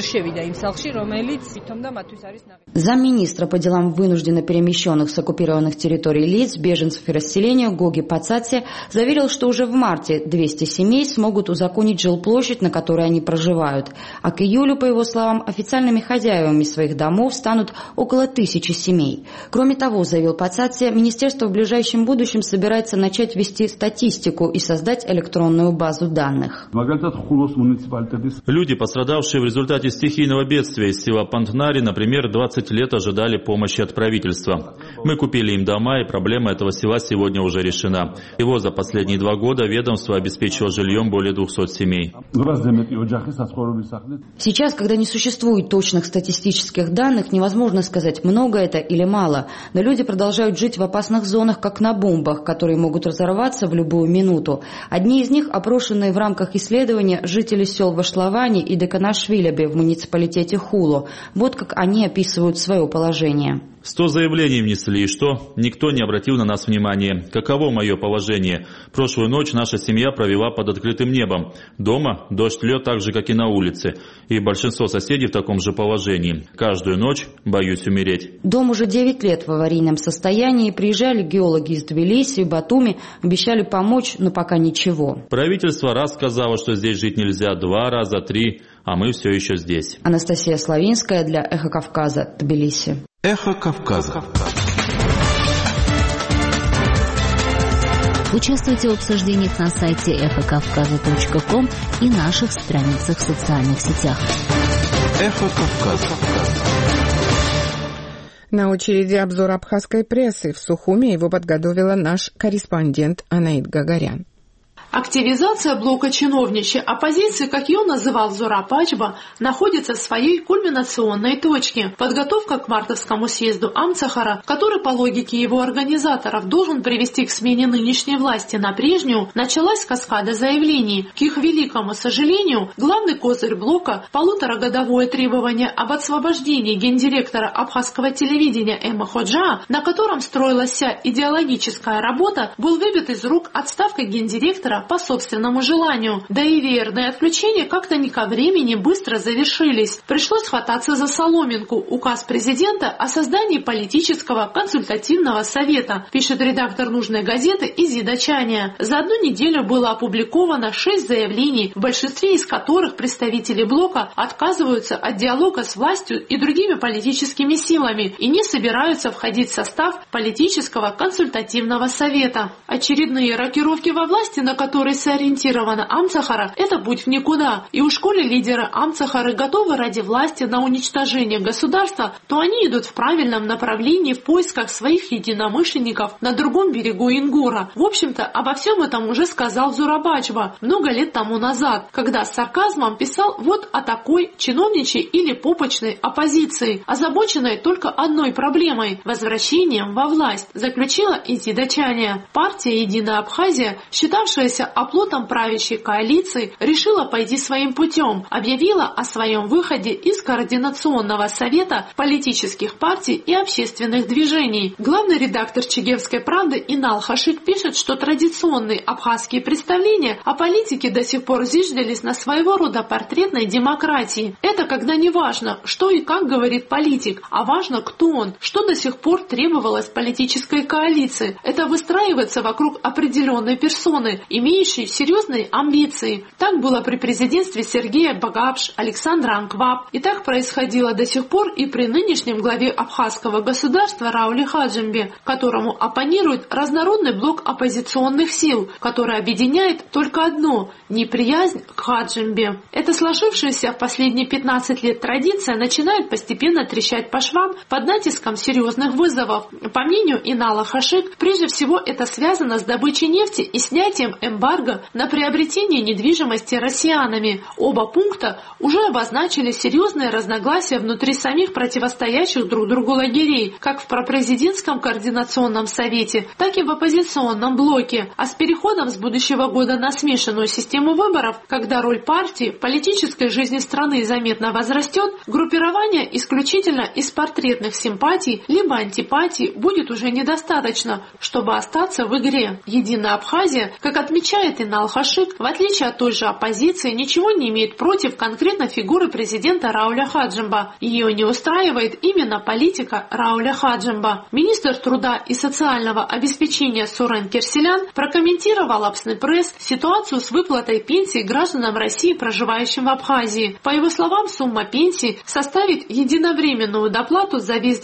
[SPEAKER 8] Замминистра по делам вынужденно перемещенных с оккупированных территорий лиц, беженцев и расселения Гоги Пацатси заверил, что уже в марте 200 семей смогут узаконить жилплощадь, на которой они проживают. А к июлю, по его словам, официальными хозяевами своих домов станут около 1000 семей. Кроме того, заявил Пацатси, министерство в ближайшем будущем собирается начать вести статистику и создать электронную базу данных.
[SPEAKER 5] Люди, пострадавшие в результате стихийного бедствия из села Пантнари, например, 20 лет ожидали помощи от правительства. Мы купили им дома, и проблема этого села сегодня уже решена. Его за последние 2 года ведомство обеспечило жильем более 200 семей.
[SPEAKER 8] Сейчас, когда не существует точных статистических данных, невозможно сказать, много это или мало. Но люди продолжают жить в опасных зонах, как на бомбах, которые могут разорваться в любую минуту. Одни из них, опрошенные в рамках исследования жители сел Вашлавани и Деканашвилебе в муниципалитете Хулу. Вот как они описывают свое положение.
[SPEAKER 5] 100 заявлений внесли, и что? Никто не обратил на нас внимания. Каково мое положение? Прошлую ночь наша семья провела под открытым небом. Дома дождь льет так же, как и на улице. И большинство соседей в таком же положении. Каждую ночь боюсь умереть.
[SPEAKER 8] Дом уже 9 лет в аварийном состоянии. Приезжали геологи из Тбилиси, Батуми, обещали помочь, но пока ничего.
[SPEAKER 5] Правительство раз сказало, что здесь жить нельзя, 2 раза, 3, а мы все еще здесь.
[SPEAKER 8] Анастасия Славинская для Эхо Кавказа, Тбилиси.
[SPEAKER 23] Эхо Кавказа.
[SPEAKER 3] Участвуйте в обсуждениях на сайте эхокавказа.ком и наших страницах в социальных сетях.
[SPEAKER 23] Эхо Кавказа.
[SPEAKER 1] На очереди обзор абхазской прессы. В Сухуме его подготовила наш корреспондент Анаит Гагарян.
[SPEAKER 7] Активизация блока чиновничьей оппозиции, как ее называл Зураб Ачба, находится в своей кульминационной точке. Подготовка к мартовскому съезду Амцахара, который по логике его организаторов должен привести к смене нынешней власти на прежнюю, началась с каскада заявлений. К их великому сожалению, главный козырь блока, 1,5-годовое требование об освобождении гендиректора абхазского телевидения Эма Ходжа, на котором строилась вся идеологическая работа, был выбит из рук отставкой гендиректора по собственному желанию. Да и веерные отключения как-то не ко времени быстро завершились. Пришлось хвататься за соломинку — указ президента о создании политического консультативного совета, пишет редактор нужной газеты Изида Чания. За одну неделю было опубликовано 6 заявлений, в большинстве из которых представители блока отказываются от диалога с властью и другими политическими силами и не собираются входить в состав политического консультативного совета. Очередные рокировки во власти, на которые сориентирована Амцахара, это путь в никуда. И уж коли лидеры Амцахары готовы ради власти на уничтожение государства, то они идут в правильном направлении в поисках своих единомышленников на другом берегу Ингура. В общем-то, обо всем этом уже сказал Зурабачва много лет тому назад, когда с сарказмом писал вот о такой чиновничьей или попочной оппозиции, озабоченной только одной проблемой – возвращением во власть, заключила Изида Чания. Партия «Единая Абхазия», считавшаяся оплотом правящей коалиции, решила пойти своим путем, объявила о своем выходе из Координационного совета политических партий и общественных движений. Главный редактор Чегевской правды Инал Хашик пишет, что традиционные абхазские представления о политике до сих пор зиждились на своего рода портретной демократии. Это когда не важно, что и как говорит политик, а важно, кто он, что до сих пор требовалось политической коалиции. Это выстраивается вокруг определенной персоны, имеющей серьезные амбиции. Так было при президентстве Сергея Багапш, Александра Анкваб. И так происходило до сих пор и при нынешнем главе абхазского государства Рауле Хаджимбе, которому оппонирует разнородный блок оппозиционных сил, который объединяет только одно – неприязнь к Хаджимбе. Эта сложившаяся в последние 15 лет традиция начинает постепенно трещать по швам под натиском серьезных вызовов. По мнению Инала Хашик, прежде всего это связано с добычей нефти и снятием эмбарго на приобретение недвижимости россиянами. Оба пункта уже обозначили серьезные разногласия внутри самих противостоящих друг другу лагерей, как в пропрезидентском координационном совете, так и в оппозиционном блоке. А с переходом с будущего года на смешанную систему выборов, когда роль партии в политической жизни страны заметно возрастет, группирование исключительно из портретных симпатий либо антипатий будет уже недостаточно, чтобы остаться в игре. Единая Абхазия, как отмечает Инал Хашик, в отличие от той же оппозиции, ничего не имеет против конкретно фигуры президента Рауля Хаджимба. Ее не устраивает именно политика Рауля Хаджимба. Министр труда и социального обеспечения Сурен Керселян прокомментировал Апснепресс ситуацию с выплатой пенсий гражданам России, проживающим в Абхазии. По его словам, сумма пенсий составит единовременную доплату за весь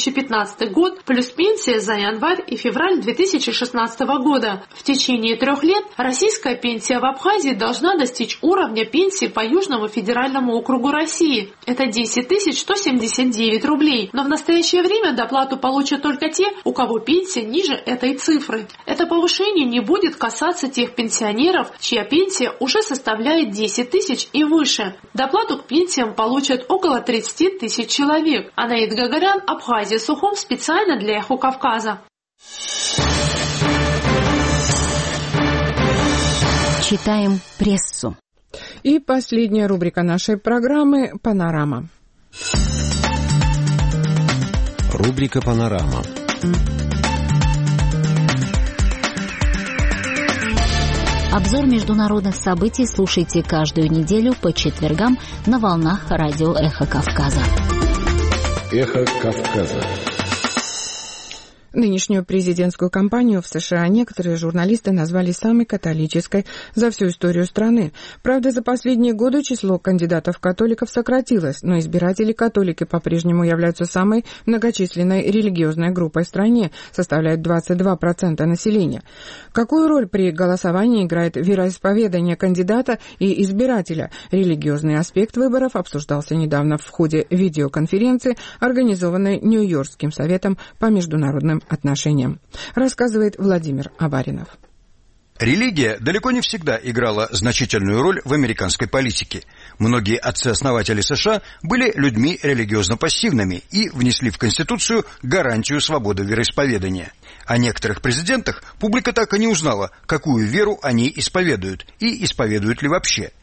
[SPEAKER 7] 2015 год плюс пенсия за январь и февраль 2016 года. В течение 3 лет российская пенсия в Абхазии должна достичь уровня пенсии по Южному федеральному округу России. Это 10 179 рублей. Но в настоящее время доплату получат только те, у кого пенсия ниже этой цифры. Это повышение не будет касаться тех пенсионеров, чья пенсия уже составляет 10 тысяч и выше. Доплату к пенсиям получат около 30 тысяч человек. Анаид Гагарян, Абхазия, Сухум, специально для Эхо Кавказа.
[SPEAKER 3] Читаем прессу.
[SPEAKER 1] И последняя рубрика нашей программы «Панорама».
[SPEAKER 24] Рубрика «Панорама».
[SPEAKER 3] Обзор международных событий слушайте каждую неделю по четвергам на волнах радио «Эхо Кавказа».
[SPEAKER 23] «Эхо Кавказа».
[SPEAKER 1] Нынешнюю президентскую кампанию в США некоторые журналисты назвали самой католической за всю историю страны. Правда, за последние годы число кандидатов-католиков сократилось, но избиратели-католики по-прежнему являются самой многочисленной религиозной группой в стране, составляют 22% населения. Какую роль при голосовании играет вероисповедание кандидата и избирателя? Религиозный аспект выборов обсуждался недавно в ходе видеоконференции, организованной Нью-Йоркским советом по международным отношениям, рассказывает Владимир Аваринов.
[SPEAKER 9] Религия далеко не всегда играла значительную роль в американской политике. Многие отцы-основатели США были людьми религиозно пассивными и внесли в Конституцию гарантию свободы вероисповедания. О некоторых президентах публика так и не узнала, какую веру они исповедуют и исповедуют ли вообще.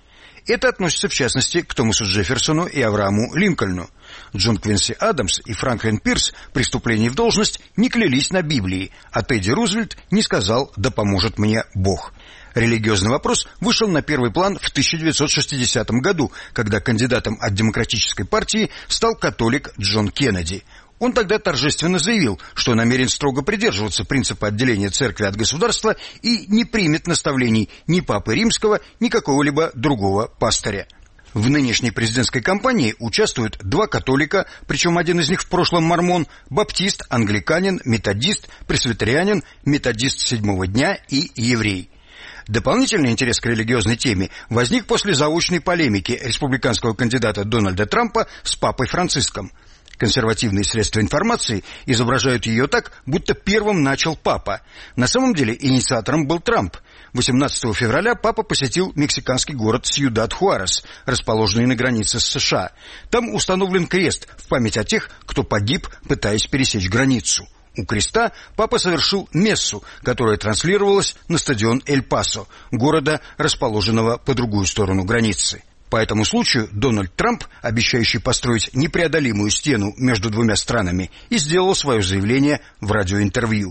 [SPEAKER 9] Это относится, в частности, к Томасу Джефферсону и Аврааму Линкольну. Джон Квинси Адамс и Франклин Пирс при вступлении в должность не клялись на Библии, а Тедди Рузвельт не сказал «да поможет мне Бог». Религиозный вопрос вышел на первый план в 1960 году, когда кандидатом от Демократической партии стал католик Джон Кеннеди. Он тогда торжественно заявил, что намерен строго придерживаться принципа отделения церкви от государства и не примет наставлений ни Папы Римского, ни какого-либо другого пастыря. В нынешней президентской кампании участвуют 2 католика, причем один из них в прошлом мормон, баптист, англиканин, методист, пресвитерианин, методист седьмого дня и еврей. Дополнительный интерес к религиозной теме возник после заочной полемики республиканского кандидата Дональда Трампа с Папой Франциском. Консервативные средства информации изображают ее так, будто первым начал Папа. На самом деле инициатором был Трамп. 18 февраля Папа посетил мексиканский город Сьюдад-Хуарес, расположенный на границе с США. Там установлен крест в память о тех, кто погиб, пытаясь пересечь границу. У креста Папа совершил мессу, которая транслировалась на стадион Эль-Пасо, города, расположенного по другую сторону границы. По этому случаю Дональд Трамп, обещающий построить непреодолимую стену между двумя странами, и сделал свое заявление в радиоинтервью.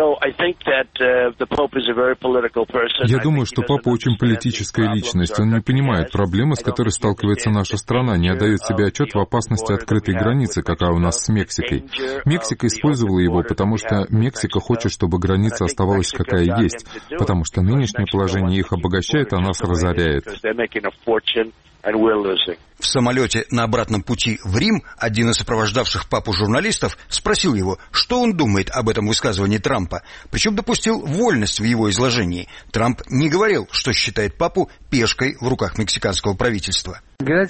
[SPEAKER 11] Я думаю, что Папа очень политическая личность. Он не понимает проблемы, с которой сталкивается наша страна, не отдает себе отчет в опасности открытой границы, какая у нас с Мексикой. Мексика использовала его, потому что Мексика хочет, чтобы граница оставалась какая есть, потому что нынешнее положение их обогащает, а нас разоряет.
[SPEAKER 9] В самолете на обратном пути в Рим один из сопровождавших Папу журналистов спросил его, что он думает об этом высказывании Трампа, причем допустил вольность в его изложении. Трамп не говорил, что считает Папу пешкой в руках мексиканского правительства.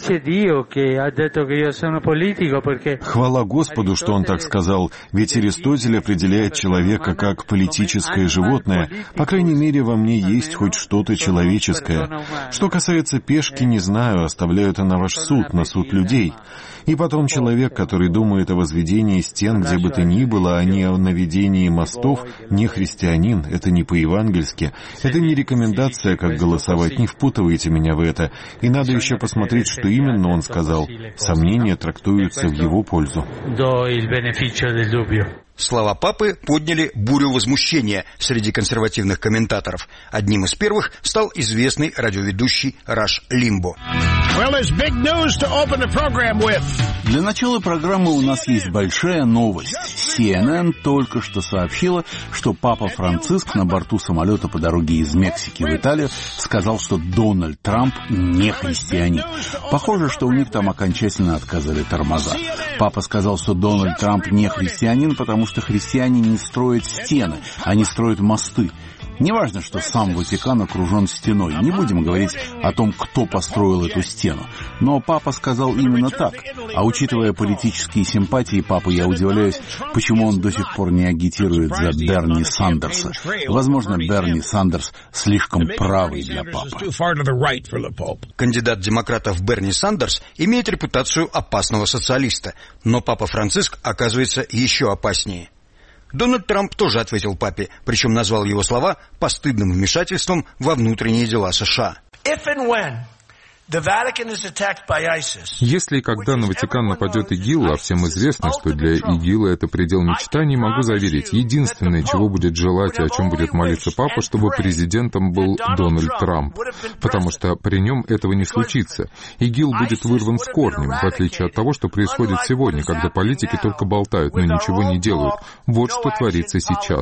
[SPEAKER 13] Хвала Господу, что он так сказал, ведь Аристотель определяет человека как политическое животное. По крайней мере, во мне есть хоть что-то человеческое. Что касается пешки, не знаю, оставляю это на ваш суд, на суд людей. И потом человек, который думает о возведении стен где бы то ни было, а не о наведении мостов, не христианин, это не по-евангельски. Это не рекомендация, как голосовать, не впутывайте меня в это. И надо еще посмотреть, что именно он сказал. Сомнения трактуются в его пользу.
[SPEAKER 9] Слова Папы подняли бурю возмущения среди консервативных комментаторов. Одним из первых стал известный радиоведущий Раш Лимбо.
[SPEAKER 14] Для начала программы у нас есть большая новость. CNN только что сообщила, что Папа Франциск на борту самолета по дороге из Мексики в Италию сказал, что Дональд Трамп не христианин. Похоже, что у них там окончательно отказали тормоза. Папа сказал, что Дональд Трамп не христианин, потому что христиане не строят стены, они строят мосты. Неважно, что сам Ватикан окружен стеной. Не будем говорить о том, кто построил эту стену. Но Папа сказал именно так. А учитывая политические симпатии Папы, я удивляюсь, почему он до сих пор не агитирует за Берни Сандерса. Возможно, Берни Сандерс слишком правый для Папы.
[SPEAKER 9] Кандидат демократов Берни Сандерс имеет репутацию опасного социалиста. Но Папа Франциск оказывается еще опаснее. Дональд Трамп тоже ответил Папе, причем назвал его слова постыдным вмешательством во внутренние дела США.
[SPEAKER 11] Если и когда на Ватикан нападет ИГИЛ, а всем известно, что для ИГИЛа это предел мечтаний, могу заверить, единственное, чего будет желать и о чем будет молиться Папа, чтобы президентом был Дональд Трамп, потому что при нем этого не случится. ИГИЛ будет вырван с корнем, в отличие от того, что происходит сегодня, когда политики только болтают, но ничего не делают. Вот что творится сейчас.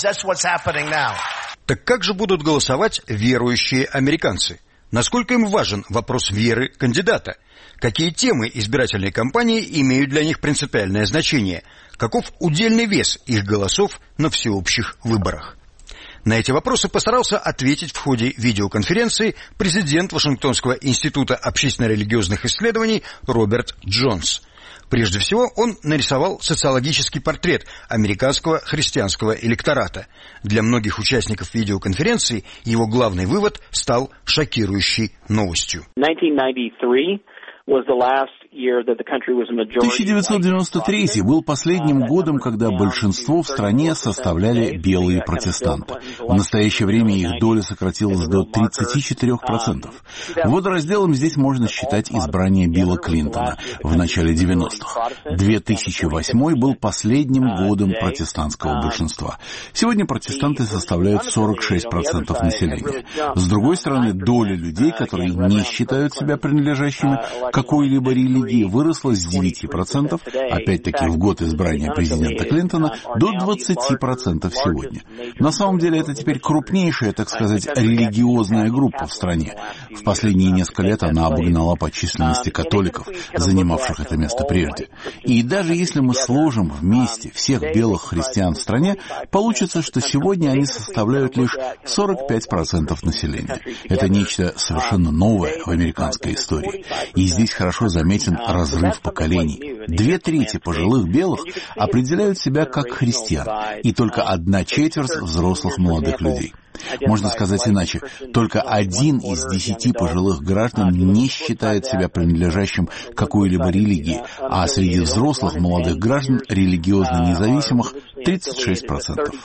[SPEAKER 9] Так как же будут голосовать верующие американцы? Насколько им важен вопрос веры кандидата? Какие темы избирательной кампании имеют для них принципиальное значение? Каков удельный вес их голосов на всеобщих выборах? На эти вопросы постарался ответить в ходе видеоконференции президент Вашингтонского института общественно-религиозных исследований Роберт Джонс. Прежде всего, он нарисовал социологический портрет американского христианского электората. Для многих участников видеоконференции его главный вывод стал шокирующей новостью.
[SPEAKER 14] 1993 был последним годом, когда большинство в стране составляли белые протестанты. В настоящее время их доля сократилась до 34%. Водоразделом здесь можно считать избрание Билла Клинтона в начале 90-х. 2008 был последним годом протестантского большинства. Сегодня протестанты составляют 46% населения. С другой стороны, доля людей, которые не считают себя принадлежащими какой-либо религии, выросла с 9%, опять-таки в год избрания президента Клинтона, до 20% сегодня. На самом деле это теперь крупнейшая, так сказать, религиозная группа в стране. В последние несколько лет она обогнала по численности католиков, занимавших это место прежде. И даже если мы сложим вместе всех белых христиан в стране, получится, что сегодня они составляют лишь 45% населения. Это нечто совершенно новое в американской истории. И здесь хорошо заметен разрыв поколений. 2/3 пожилых белых определяют себя как христиан, и только 1/4 взрослых молодых людей. Можно сказать иначе, только 1 из 10 пожилых граждан не считает себя принадлежащим какой-либо религии, а среди взрослых молодых граждан, религиозно независимых, 36%.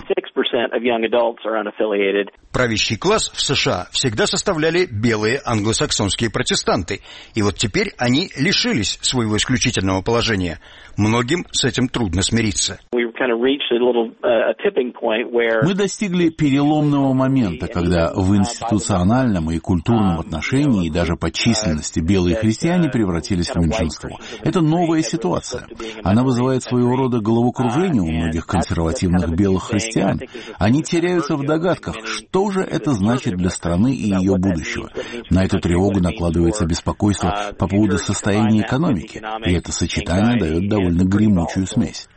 [SPEAKER 9] Правящий класс в США всегда составляли белые англосаксонские протестанты, и вот теперь они лишились своего исключительного положения. Многим с этим трудно смириться.
[SPEAKER 14] Мы достигли переломного момента, когда в институциональном и культурном отношении и даже по численности белые христиане превратились в меньшинство. Это новая ситуация. Она вызывает своего рода головокружение у многих консервативных белых христиан. Они теряются в догадках, что же это значит для страны и ее будущего. На эту тревогу накладывается беспокойство по поводу состояния экономики, и это сочетание дает довольно гремучую смесь.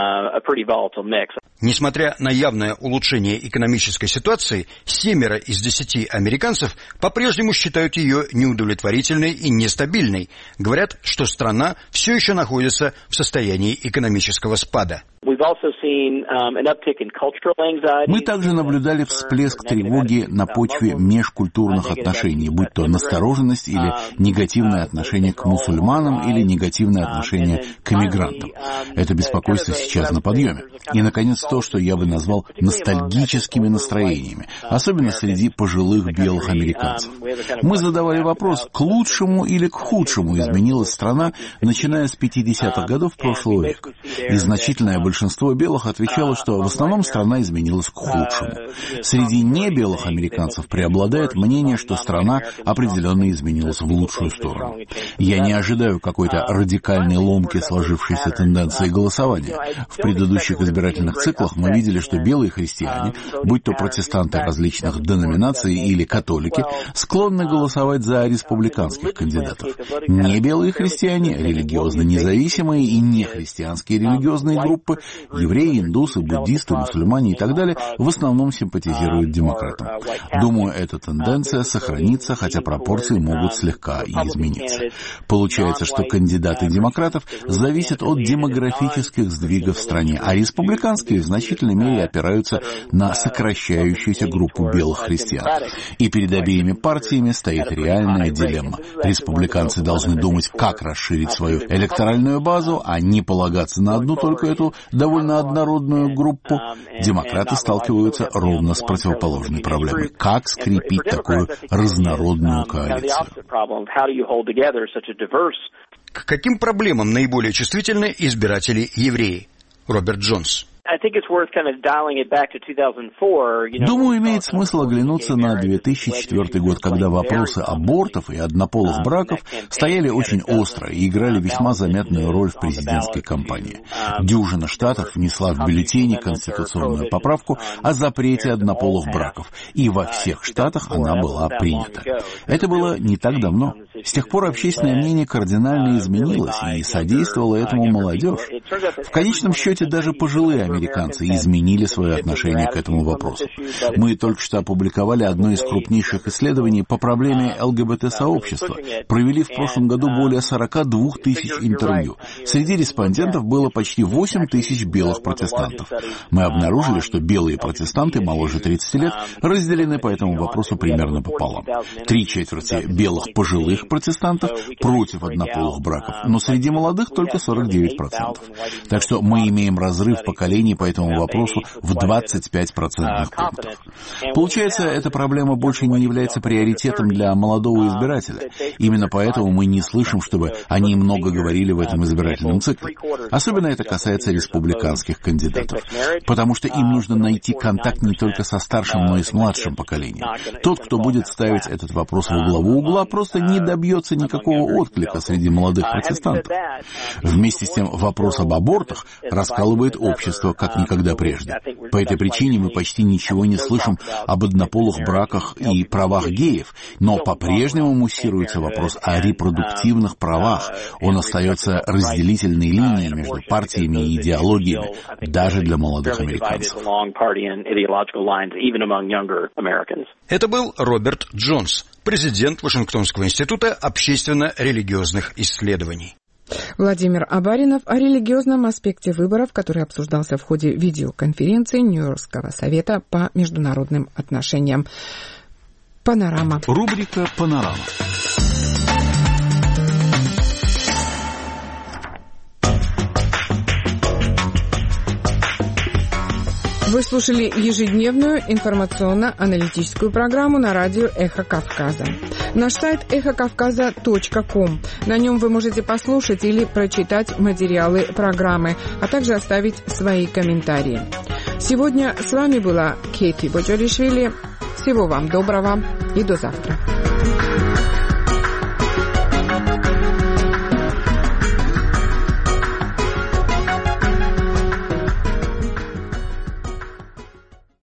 [SPEAKER 9] Несмотря на явное улучшение экономической ситуации, 7 из 10 американцев по-прежнему считают ее неудовлетворительной и нестабильной. Говорят, что страна все еще находится в состоянии экономического спада.
[SPEAKER 14] Мы также наблюдали всплеск тревоги на почве межкультурных отношений, будь то настороженность или негативное отношение к мусульманам или негативное отношение к иммигрантам. Это беспокойство сейчас на подъеме. И, наконец, то, что я бы назвал ностальгическими настроениями, особенно среди пожилых белых американцев. Мы задавали вопрос, к лучшему или к худшему изменилась страна, начиная с 50-х годов прошлого века. И значительное большинство белых отвечало, что в основном страна изменилась к худшему. Среди небелых американцев преобладает мнение, что страна определенно изменилась в лучшую сторону. Я не ожидаю какой-то радикальной ломки сложившейся тенденции голосования. В предыдущих избирательных циклах мы видели, что белые христиане, будь то протестанты различных деноминаций или католики, склонны голосовать за республиканских кандидатов. Небелые христиане, религиозно независимые и нехристианские религиозные группы, евреи, индусы, буддисты, мусульмане и так далее, в основном симпатизируют демократам. Думаю, эта тенденция сохранится, хотя пропорции могут слегка и измениться. Получается, что кандидаты демократов зависят от демографических сдвигов в стране, а республиканские в значительной мере опираются на сокращающуюся группу белых христиан. И перед обеими партиями стоит реальная дилемма. Республиканцы должны думать, как расширить свою электоральную базу, а не полагаться на одну только эту довольно однородную группу. Демократы сталкиваются ровно с противоположной проблемой. Как скрепить такую разнородную коалицию?
[SPEAKER 9] К каким проблемам наиболее чувствительны избиратели-евреи? Роберт Джонс.
[SPEAKER 14] Думаю, имеет смысл оглянуться на 2004 год, когда вопросы абортов и однополых браков стояли очень остро и играли весьма заметную роль в президентской кампании. Дюжина штатов внесла в бюллетени конституционную поправку о запрете однополых браков, и во всех штатах она была принята. Это было не так давно. С тех пор общественное мнение кардинально изменилось, и содействовала этому молодежь. В конечном счете даже пожилые американцы американцы изменили свое отношение к этому вопросу. Мы только что опубликовали одно из крупнейших исследований по проблеме ЛГБТ-сообщества. Провели в прошлом году более 42 тысяч интервью. Среди респондентов было почти 8 тысяч белых протестантов. Мы обнаружили, что белые протестанты моложе 30 лет разделены по этому вопросу примерно пополам. 3/4 белых пожилых протестантов против однополых браков, но среди молодых только 49%. Так что мы имеем разрыв поколений по этому вопросу в 25% пунктов. Получается, эта проблема больше не является приоритетом для молодого избирателя. Именно поэтому мы не слышим, чтобы они много говорили в этом избирательном цикле. Особенно это касается республиканских кандидатов. Потому что им нужно найти контакт не только со старшим, но и с младшим поколением. Тот, кто будет ставить этот вопрос во главу угла, просто не добьется никакого отклика среди молодых протестантов. Вместе с тем, вопрос об абортах раскалывает общество как никогда прежде. По этой причине мы почти ничего не слышим об однополых браках и правах геев, но по-прежнему муссируется вопрос о репродуктивных правах. Он остается разделительной линией между партиями и идеологиями, даже для молодых американцев.
[SPEAKER 9] Это был Роберт Джонс, президент Вашингтонского института общественно-религиозных исследований.
[SPEAKER 1] Владимир Абаринов о религиозном аспекте выборов, который обсуждался в ходе видеоконференции Нью-Йоркского совета по международным отношениям. Панорама.
[SPEAKER 14] Рубрика «Панорама».
[SPEAKER 1] Вы слушали ежедневную информационно-аналитическую программу на радио «Эхо Кавказа». Наш сайт эхокавказа.ком. На нем вы можете послушать или прочитать материалы программы, а также оставить свои комментарии. Сегодня с вами была Кейти Боджоришвили. Всего вам доброго и до завтра.